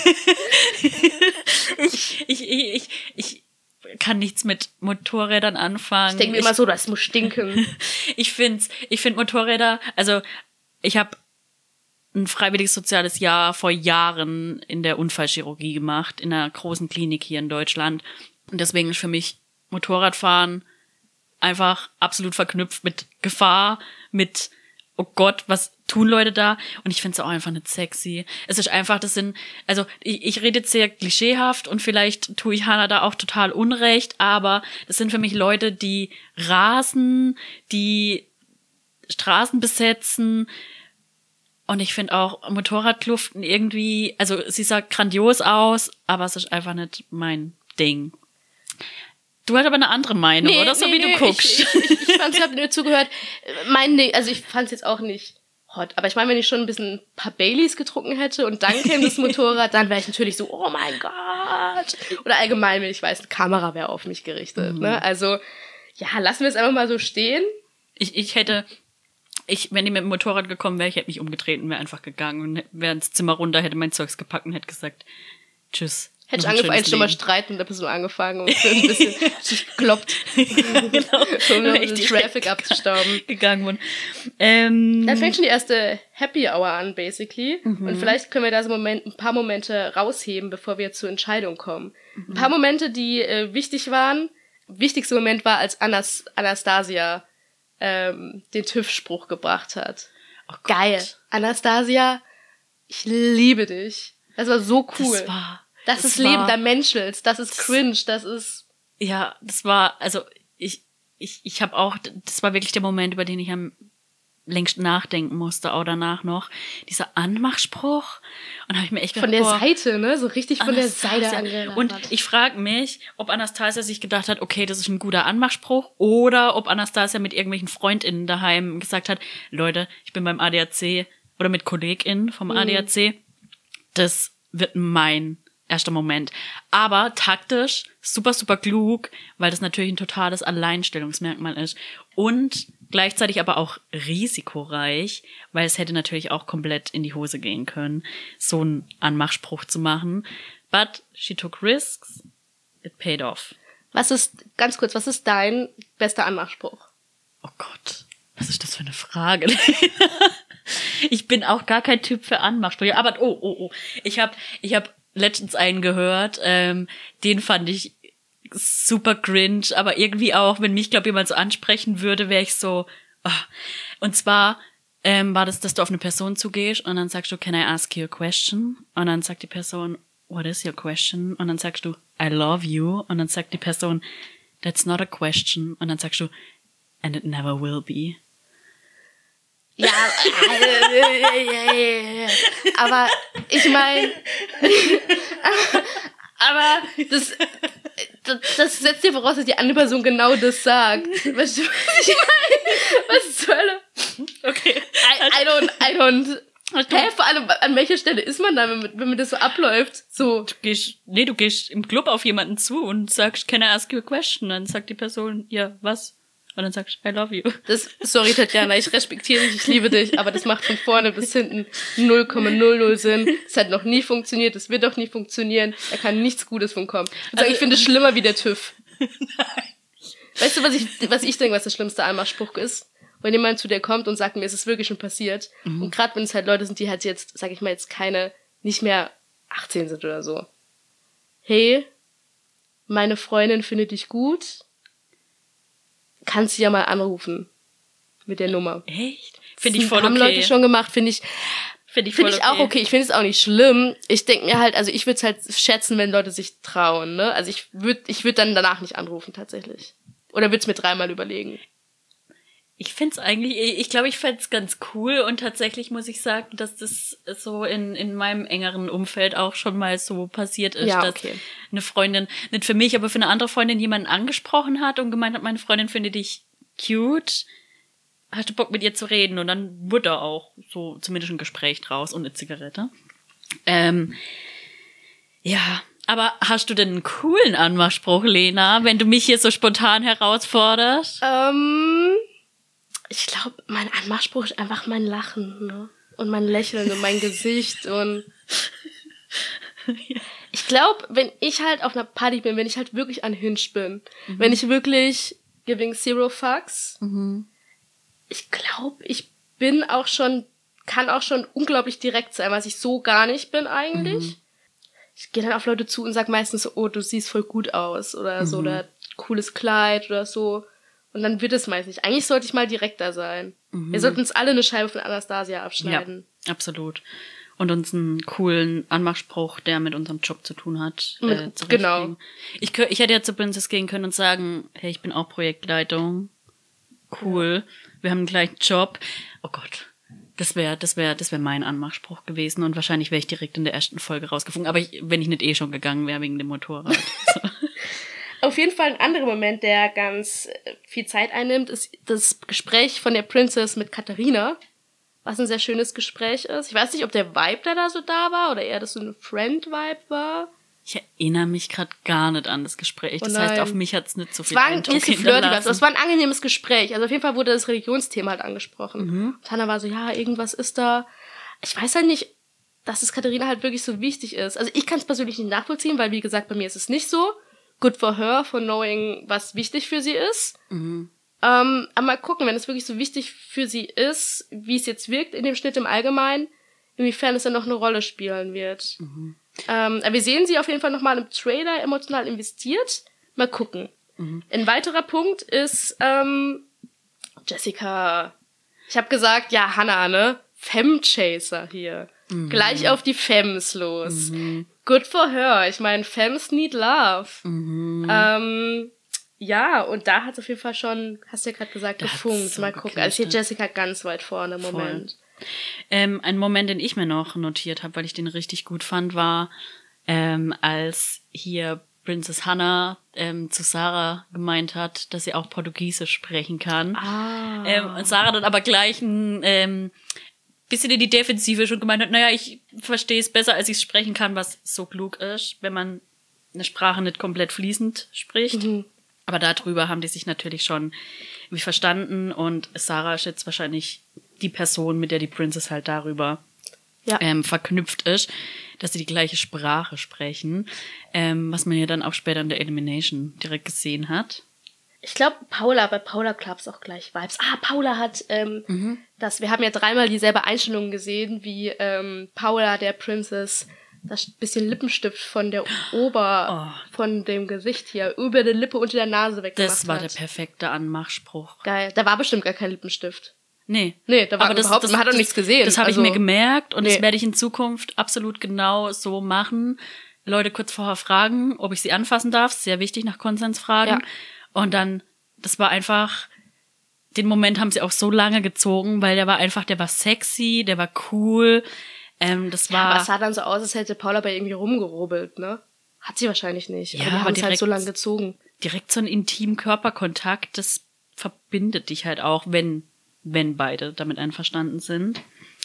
ich, ich, ich, ich kann nichts mit Motorrädern anfangen. Ich denke mir immer so, das muss stinken. ich finde ich find Motorräder, also ich habe ein freiwilliges soziales Jahr vor Jahren in der Unfallchirurgie gemacht, in einer großen Klinik hier in Deutschland. Und deswegen ist für mich Motorradfahren einfach absolut verknüpft mit Gefahr, mit, oh Gott, was tun Leute da? Und ich finde es auch einfach nicht sexy. Es ist einfach, das sind, also ich, ich rede jetzt sehr klischeehaft und vielleicht tue ich Hannah da auch total Unrecht, aber das sind für mich Leute, die rasen, die Straßen besetzen. Und ich finde auch Motorradkluften irgendwie, also sie sah grandios aus, aber es ist einfach nicht mein Ding. Du hast aber eine andere Meinung, nee, oder? So nee, wie nee, du guckst. Ich, ich, ich, ich fand's, ich hab dir zugehört. Mein Ding, also ich fand's jetzt auch nicht hot. Aber ich meine, wenn ich schon ein bisschen ein paar Baileys getrunken hätte und dann käme das Motorrad, dann wäre ich natürlich so, oh mein Gott. Oder allgemein, wenn ich weiß, eine Kamera wäre auf mich gerichtet. Mhm. Ne? Also, ja, lassen wir es einfach mal so stehen. Ich, ich hätte... Ich, wenn die mit dem Motorrad gekommen wäre, ich hätte mich umgedreht und wäre einfach gegangen und wäre ins Zimmer runter, hätte mein Zeugs gepackt und hätte gesagt, tschüss. Hätte ich angefangen, eigentlich schon mal streiten mit der Person angefangen und für ein bisschen sich gekloppt. Genau. Um noch den Traffic abzustauben. Gegangen und, ähm, Dann fängt schon die erste Happy Hour an, basically. Mhm. Und vielleicht können wir da so Moment, ein paar Momente rausheben, bevor wir zur Entscheidung kommen. Mhm. Ein paar Momente, die äh, wichtig waren. Wichtigster Moment war, als Anas, Anastasia ähm, den TÜV-Spruch gebracht hat. Oh Geil. Anastasia, ich liebe dich. Das war so cool. Das war... Das, das ist war, Leben, da menschelst, das ist cringe, das ist... Ja, das war, also ich ich ich habe auch, das war wirklich der Moment, über den ich am längst nachdenken musste, auch danach noch. Dieser Anmachspruch. Und habe ich mir echt gedacht, von der boah, Seite, ne? So richtig von Anastasia. der Seite angelangt. Und ich frage mich, ob Anastasia sich gedacht hat, okay, das ist ein guter Anmachspruch, oder ob Anastasia mit irgendwelchen FreundInnen daheim gesagt hat, Leute, ich bin beim A D A C, oder mit KollegInnen vom mhm. A D A C, das wird mein erster Moment. Aber taktisch super, super klug, weil das natürlich ein totales Alleinstellungsmerkmal ist. Und gleichzeitig aber auch risikoreich, weil es hätte natürlich auch komplett in die Hose gehen können, so einen Anmachspruch zu machen. But she took risks, it paid off. Was ist, ganz kurz, was ist dein bester Anmachspruch? Oh Gott, was ist das für eine Frage? Ich bin auch gar kein Typ für Anmachsprüche. Aber, oh, oh, oh, ich habe ich hab letztens einen gehört, ähm, den fand ich super cringe, aber irgendwie auch, wenn mich, glaube ich, jemand so ansprechen würde, wäre ich so, oh. Und zwar ähm, war das, dass du auf eine Person zugehst und dann sagst du, can I ask you a question? Und dann sagt die Person, what is your question? Und dann sagst du, I love you. Und dann sagt die Person, that's not a question. Und dann sagst du, and it never will be. Ja, aber ich meine, aber das, das, das setzt dir voraus, dass die andere Person genau das sagt. Weißt du, was ich meine? Was zur Hölle? Okay. I, I don't, I don't. Hä, vor allem, an welcher Stelle ist man da, wenn man, wenn man das so abläuft? So. Du gehst, nee, du gehst im Club auf jemanden zu und sagst, can I ask you a question? Dann sagt die Person, ja, was? Und dann sagst du, I love you. Das, sorry, Tatjana, ich respektiere dich, ich liebe dich, aber das macht von vorne bis hinten null Komma null null Sinn. Es hat noch nie funktioniert, es wird auch nie funktionieren, da kann nichts Gutes von kommen. Ich, also, ich finde es schlimmer wie der TÜV. Nein. Weißt du, was ich, was ich denke, was der schlimmste Anmachspruch ist? Wenn jemand zu dir kommt und sagt mir, es ist wirklich schon passiert. Mhm. Und gerade wenn es halt Leute sind, die halt jetzt, sag ich mal, jetzt keine, nicht mehr achtzehn sind oder so. Hey, meine Freundin findet dich gut. Kannst du ja mal anrufen. Mit der Nummer. Echt? Finde ich voll okay. Haben Leute schon gemacht, finde ich, finde ich, find ich auch okay. Ich finde es auch nicht schlimm. Ich denke mir halt, also ich würde es halt schätzen, wenn Leute sich trauen, ne? Also ich würde ich würd dann danach nicht anrufen, tatsächlich. Oder würde es mir dreimal überlegen. Ich find's eigentlich, ich glaube, ich fänd's ganz cool und tatsächlich muss ich sagen, dass das so in in meinem engeren Umfeld auch schon mal so passiert ist, ja, dass okay. eine Freundin, nicht für mich, aber für eine andere Freundin jemanden angesprochen hat und gemeint hat, meine Freundin findet dich cute, hast du Bock mit ihr zu reden? Und dann wurde da auch so zumindest ein Gespräch draus und eine Zigarette. Ähm, Ja, aber hast du denn einen coolen Anmachspruch, Lena, wenn du mich hier so spontan herausforderst? Ähm, ich glaube, mein Anmachspruch ist einfach mein Lachen, ne? Und mein Lächeln und mein Gesicht und ich glaube, wenn ich halt auf einer Party bin, wenn ich halt wirklich unhinged bin, mhm. wenn ich wirklich giving zero fucks, mhm. ich glaube, ich bin auch schon, kann auch schon unglaublich direkt sein, was ich so gar nicht bin eigentlich. Mhm. Ich gehe dann auf Leute zu und sag meistens so, oh, du siehst voll gut aus oder mhm. so, oder cooles Kleid oder so. Und dann wird es meist nicht. Eigentlich sollte ich mal direkter sein. Mhm. Wir sollten uns alle eine Scheibe von Anastasia abschneiden. Ja, absolut. Und uns einen coolen Anmachspruch, der mit unserem Job zu tun hat, mit, äh, zu genau. Ich, ich hätte ja zu Princess gehen können und sagen, hey, ich bin auch Projektleitung. Cool. Ja. Wir haben den gleichen Job. Oh Gott. Das wäre, das wäre, das wäre mein Anmachspruch gewesen und wahrscheinlich wäre ich direkt in der ersten Folge rausgeflogen. Aber ich, wenn ich nicht eh schon gegangen wäre wegen dem Motorrad. So. Auf jeden Fall ein anderer Moment, der ganz viel Zeit einnimmt, ist das Gespräch von der Princess mit Katharina, was ein sehr schönes Gespräch ist. Ich weiß nicht, ob der Vibe, der da so da war, oder eher das so ein Friend-Vibe war. Ich erinnere mich gerade gar nicht an das Gespräch. Das oh heißt, auf mich hat es nicht so viel Eindruck hinterlassen. Es war ein bisschen flirty, es war ein angenehmes Gespräch. Also auf jeden Fall wurde das Religionsthema halt angesprochen. Mhm. Und Hannah war so, ja, irgendwas ist da. Ich weiß halt nicht, dass es Katharina halt wirklich so wichtig ist. Also ich kann es persönlich nicht nachvollziehen, weil wie gesagt, bei mir ist es nicht so. Good for her, for knowing, was wichtig für sie ist. Mhm. Ähm, aber mal gucken, wenn es wirklich so wichtig für sie ist, wie es jetzt wirkt in dem Schnitt im Allgemeinen, inwiefern es dann noch eine Rolle spielen wird. Mhm. Ähm, aber wir sehen sie auf jeden Fall nochmal im Trailer emotional investiert. Mal gucken. Mhm. Ein weiterer Punkt ist ähm, Jessica. Ich habe gesagt, ja, Hannah, ne? Femchaser hier. Mhm. Gleich auf die Femmes los. Mhm. Good for her. Ich meine, Femmes need love. Mhm. Ähm, ja, und da hat es auf jeden Fall schon, hast du ja gerade gesagt, da gefunkt. So mal gucken. Also hier Jessica ganz weit vorne im Moment. Voll. Ähm, ein Moment, den ich mir noch notiert habe, weil ich den richtig gut fand, war, ähm, als hier Princess Hannah ähm, zu Sarah gemeint hat, dass sie auch Portugiesisch sprechen kann. Ah. Ähm, und Sarah dann aber gleich ein ähm, bisschen in die Defensive schon gemeint hat, naja, ich verstehe es besser, als ich es sprechen kann, was so klug ist, wenn man eine Sprache nicht komplett fließend spricht. Mhm. Aber darüber haben die sich natürlich schon wie verstanden und Sarah ist jetzt wahrscheinlich die Person, mit der die Princess halt darüber ja. ähm, verknüpft ist, dass sie die gleiche Sprache sprechen, ähm, was man ja dann auch später in der Elimination direkt gesehen hat. Ich glaube, Paula, bei Paula gab's auch gleich Vibes. Ah, Paula hat ähm, mhm. das, wir haben ja dreimal dieselbe Einstellung gesehen, wie ähm, Paula der Princess das bisschen Lippenstift von der Ober, oh. von dem Gesicht hier, über der Lippe unter der Nase weggemacht hat. Das war hat. der perfekte Anmachspruch. Geil, da war bestimmt gar kein Lippenstift. Nee. Nee, da war aber das, überhaupt, das, man hat das, doch nichts gesehen. Das habe also, ich mir gemerkt und nee. das werde ich in Zukunft absolut genau so machen. Leute kurz vorher fragen, ob ich sie anfassen darf. Sehr wichtig, nach Konsens fragen. Ja. Und dann, das war einfach, den Moment haben sie auch so lange gezogen, weil der war einfach, der war sexy, der war cool. Ähm, das war. Ja, aber es sah dann so aus, als hätte Paula bei irgendwie rumgerubbelt, ne? Hat sie wahrscheinlich nicht. Ja, aber die haben es halt so lange gezogen. Direkt so einen intimen Körperkontakt, das verbindet dich halt auch, wenn wenn beide damit einverstanden sind.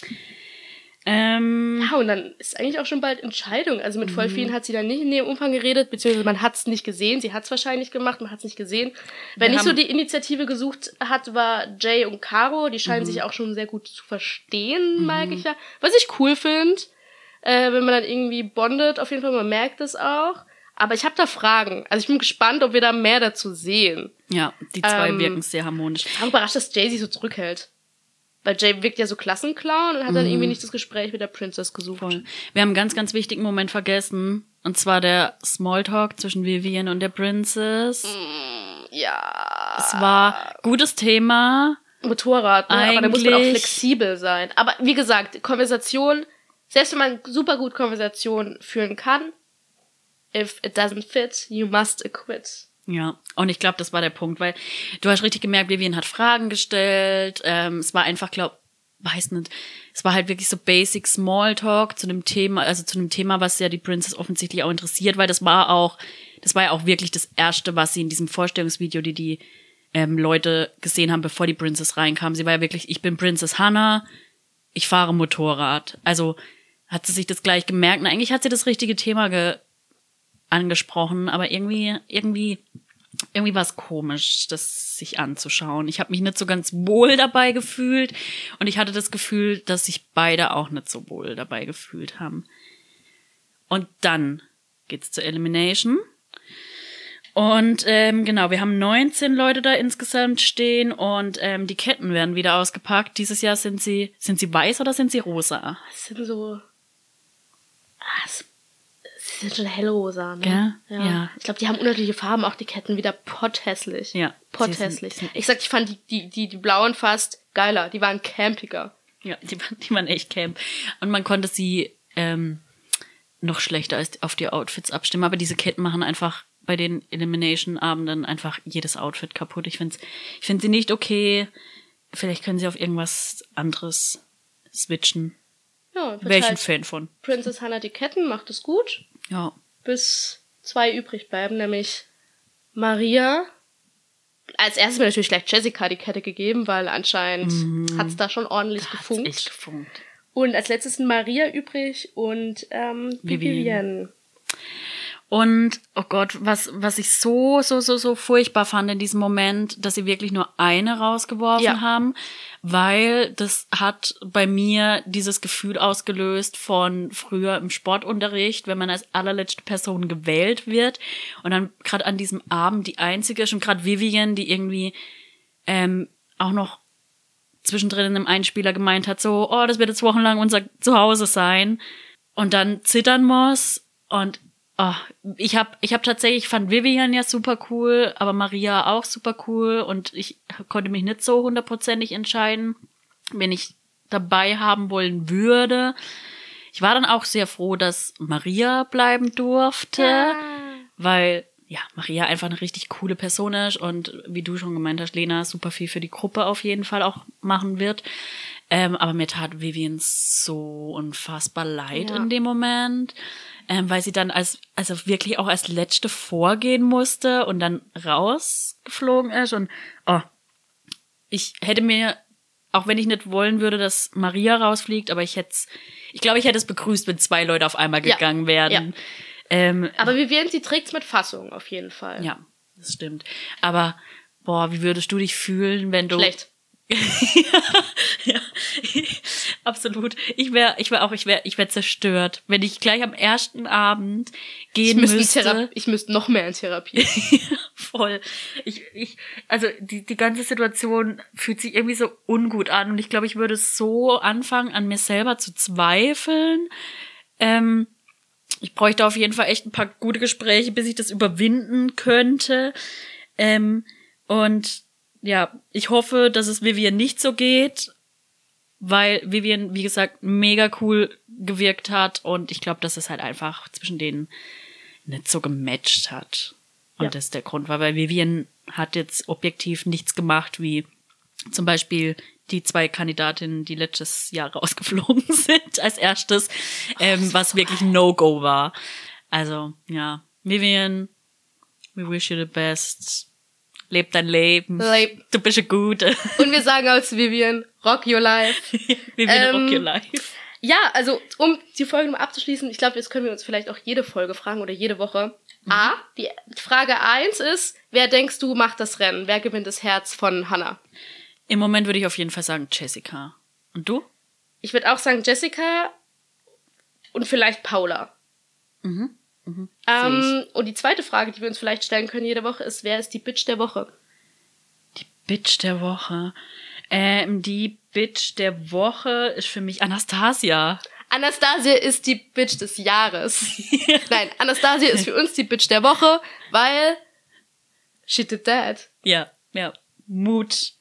Ähm, ja, und dann ist eigentlich auch schon bald Entscheidung. Also mit voll vielen hat sie dann nicht in dem Umfang geredet, beziehungsweise man hat es nicht gesehen. Sie hat es wahrscheinlich gemacht, man hat es nicht gesehen. Wer nicht so die Initiative gesucht hat, war Jay und Caro. Die scheinen mhm. sich auch schon sehr gut zu verstehen, mhm. mag ich ja. Was ich cool finde, äh, wenn man dann irgendwie bondet, auf jeden Fall, man merkt es auch. Aber ich habe da Fragen. Also ich bin gespannt, ob wir da mehr dazu sehen. Ja, die zwei ähm, wirken sehr harmonisch. Ich war überrascht, dass Jay sich so zurückhält. Weil Jay wirkt ja so Klassenclown und hat dann mhm. irgendwie nicht das Gespräch mit der Princess gesucht. Voll. Wir haben einen ganz, ganz wichtigen Moment vergessen. Und zwar der Smalltalk zwischen Vivian und der Princess. Mm, ja. Es war gutes Thema. Motorrad, ne? Eigentlich. Aber da muss man auch flexibel sein. Aber wie gesagt, Konversation, selbst wenn man super gut Konversation führen kann, if it doesn't fit, you must acquit. Ja, und ich glaube, das war der Punkt, weil du hast richtig gemerkt, Vivian hat Fragen gestellt, ähm, es war einfach, glaub, weiß nicht, es war halt wirklich so basic Smalltalk zu dem Thema, also zu einem Thema, was ja die Princess offensichtlich auch interessiert, weil das war auch, das war ja auch wirklich das Erste, was sie in diesem Vorstellungsvideo, die die ähm, Leute gesehen haben, bevor die Princess reinkam. Sie war ja wirklich, ich bin Princess Hannah, ich fahre Motorrad. Also hat sie sich das gleich gemerkt und eigentlich hat sie das richtige Thema ge angesprochen, aber irgendwie, irgendwie, irgendwie war es komisch, das sich anzuschauen. Ich habe mich nicht so ganz wohl dabei gefühlt und ich hatte das Gefühl, dass sich beide auch nicht so wohl dabei gefühlt haben. Und dann geht's zur Elimination. Und ähm, genau, wir haben neunzehn Leute da insgesamt stehen und ähm, die Ketten werden wieder ausgepackt. Dieses Jahr sind sie, sind sie weiß oder sind sie rosa? Es sind so, ah, es, sie sind schon hellrosa, ne? Gell? Ja. Ja. Ich glaube, die haben unterschiedliche Farben, auch die Ketten wieder potthässlich. Ja. Potthässlich. Sie sind- Ich sag, ich fand die, die, die, die blauen fast geiler, die waren campiger. Ja, die, waren- die waren echt camp. Und man konnte sie ähm, noch schlechter als auf die Outfits abstimmen. Aber diese Ketten machen einfach bei den Elimination-Abenden einfach jedes Outfit kaputt. Ich finde ich find sie nicht okay. Vielleicht können sie auf irgendwas anderes switchen. Ja, wird Wäre ich ein halt Fan von. Princess Hannah die Ketten macht es gut, Ja. bis zwei übrig bleiben, nämlich Maria. Als erstes mir natürlich gleich Jessica die Kette gegeben, weil anscheinend Mhm. hat's da schon ordentlich Hat's gefunkt. echt gefunkt. Und als letztes sind Maria übrig und ähm, die Vivienne. Vivienne. Und, oh Gott, was, was ich so, so, so, so furchtbar fand in diesem Moment, dass sie wirklich nur eine rausgeworfen Ja. haben, weil das hat bei mir dieses Gefühl ausgelöst von früher im Sportunterricht, wenn man als allerletzte Person gewählt wird und dann gerade an diesem Abend die einzige ist und gerade Vivienne, die irgendwie ähm, auch noch zwischendrin in einem Einspieler gemeint hat, so, oh, das wird jetzt wochenlang unser Zuhause sein und dann zittern muss und oh, ich habe ich hab tatsächlich, ich fand Vivienne ja super cool, aber Maria auch super cool und ich konnte mich nicht so hundertprozentig entscheiden, wen ich dabei haben wollen würde. Ich war dann auch sehr froh, dass Maria bleiben durfte, weil ja, Maria einfach eine richtig coole Person ist und wie du schon gemeint hast, Lena super viel für die Gruppe auf jeden Fall auch machen wird. Ähm, aber mir tat Vivienne so unfassbar leid Ja. in dem Moment, ähm, weil sie dann als also wirklich auch als Letzte vorgehen musste und dann rausgeflogen ist. Und oh, ich hätte mir, auch wenn ich nicht wollen würde, dass Maria rausfliegt, aber ich hätte ich glaube, ich hätte es begrüßt, wenn zwei Leute auf einmal Ja. gegangen wären. Ähm, Aber Vivienne, sie trägt's mit Fassung, auf jeden Fall. ja, das stimmt. Aber, boah, wie würdest du dich fühlen, wenn du... Schlecht. ja, absolut. Ich wäre, ich wäre auch, ich wäre, ich wäre zerstört, wenn ich gleich am ersten Abend Ich gehen müsste, in müsste. Thera- ich müsste noch mehr in Therapie. Voll. Ich, ich, also die, die ganze Situation fühlt sich irgendwie so ungut an und ich glaube, ich würde so anfangen, an mir selber zu zweifeln. Ähm, ich bräuchte auf jeden Fall echt ein paar gute Gespräche, bis ich das überwinden könnte. Ähm, und ja, ich hoffe, dass es Vivienne nicht so geht, weil Vivienne, wie gesagt, mega cool gewirkt hat und ich glaube, dass es halt einfach zwischen denen nicht so gematcht hat. Und Ja. das ist der Grund, weil, weil Vivienne hat jetzt objektiv nichts gemacht, wie zum Beispiel die zwei Kandidatinnen, die letztes Jahr rausgeflogen sind als erstes, ähm, was wirklich ein No-Go war. Also, ja, Vivienne, we wish you the best. Leb dein Leben. Leb. Du bist eine Gute. Und wir sagen als Vivienne, rock your life. Vivienne, Ähm, rock your life. Ja, also um die Folge mal abzuschließen, ich glaube, jetzt können wir uns vielleicht auch jede Folge fragen oder jede Woche. A, die Frage eins ist, wer denkst du macht das Rennen? Wer gewinnt das Herz von Hannah? Im Moment würde ich auf jeden Fall sagen Jessica. Und du? Ich würde auch sagen Jessica und vielleicht Paula. Mhm. Mhm. Ähm, und die zweite Frage, die wir uns vielleicht stellen können jede Woche, ist, wer ist die Bitch der Woche? Die Bitch der Woche. Ähm, die Bitch der Woche ist für mich Anastasia. Anastasia ist die Bitch des Jahres. Nein, Anastasia ist für uns die Bitch der Woche, weil she did that. Ja, ja. Mut,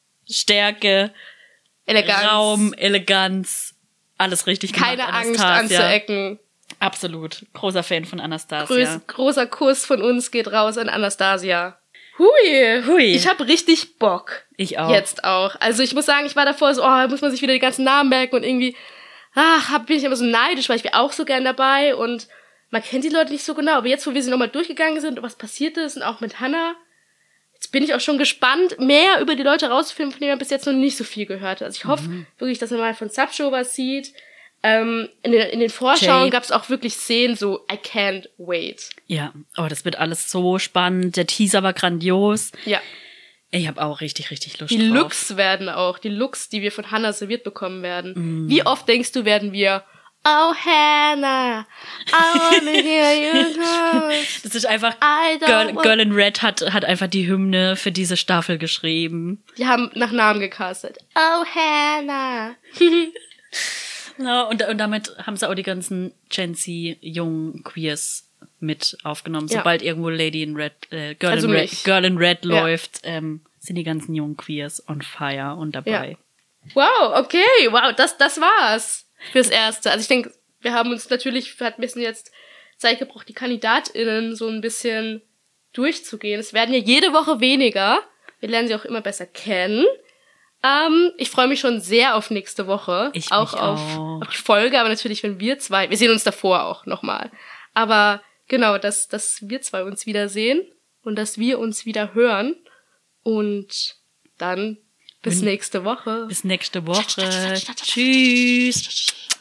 Stärke, Eleganz. Raum, Eleganz, alles richtig gemacht. Keine Angst Anastasia. anzuecken. Absolut. Großer Fan von Anastasia. Groß, großer Kuss von uns geht raus an Anastasia. Hui. Hui. Ich habe richtig Bock. Ich auch. Jetzt auch. Also ich muss sagen, ich war davor so, oh, muss man sich wieder die ganzen Namen merken und irgendwie, ach, hab, bin ich immer so neidisch, weil ich wäre auch so gern dabei und man kennt die Leute nicht so genau. Aber jetzt, wo wir sie nochmal durchgegangen sind und was passiert ist und auch mit Hannah, jetzt bin ich auch schon gespannt, mehr über die Leute rauszufinden, von denen man bis jetzt noch nicht so viel gehört hat. Also ich hoffe Mhm. wirklich, dass man mal von Subshow was sieht. Ähm, in den, in den Vorschauen Jay. gab es auch wirklich Szenen so, I can't wait. Ja, oh, das wird alles so spannend. Der Teaser war grandios. Ja. Ich habe auch richtig, richtig Lust Die drauf. Looks werden auch, die Looks, die wir von Hannah serviert bekommen werden. Mm. Wie oft denkst du, werden wir Oh, Hannah, I wanna hear you call. Das ist einfach, I don't Girl, want- Girl in Red hat, hat einfach die Hymne für diese Staffel geschrieben. Die haben nach Namen gecastet. Oh, Hannah. Ja, und, und damit haben sie auch die ganzen Gen Z jungen Queers mit aufgenommen. Ja. Sobald irgendwo Lady in Red, äh, Girl, Also in Red mich. Girl in Red Ja. läuft, ähm, sind die ganzen jungen Queers on fire und dabei. Wow, okay, wow, das, das war's fürs Erste. Also ich denke, wir haben uns natürlich, hat ein bisschen jetzt Zeit gebraucht, die KandidatInnen so ein bisschen durchzugehen. Es werden ja jede Woche weniger. Wir lernen sie auch immer besser kennen. Ähm, ich freue mich schon sehr auf nächste Woche. Ich auch mich auf, auch. auf die Folge, aber natürlich, wenn wir zwei, wir sehen uns davor auch nochmal. Aber genau, dass, dass wir zwei uns wiedersehen und dass wir uns wieder hören. Und dann bis nächste Woche. Bis nächste Woche. Tschüss.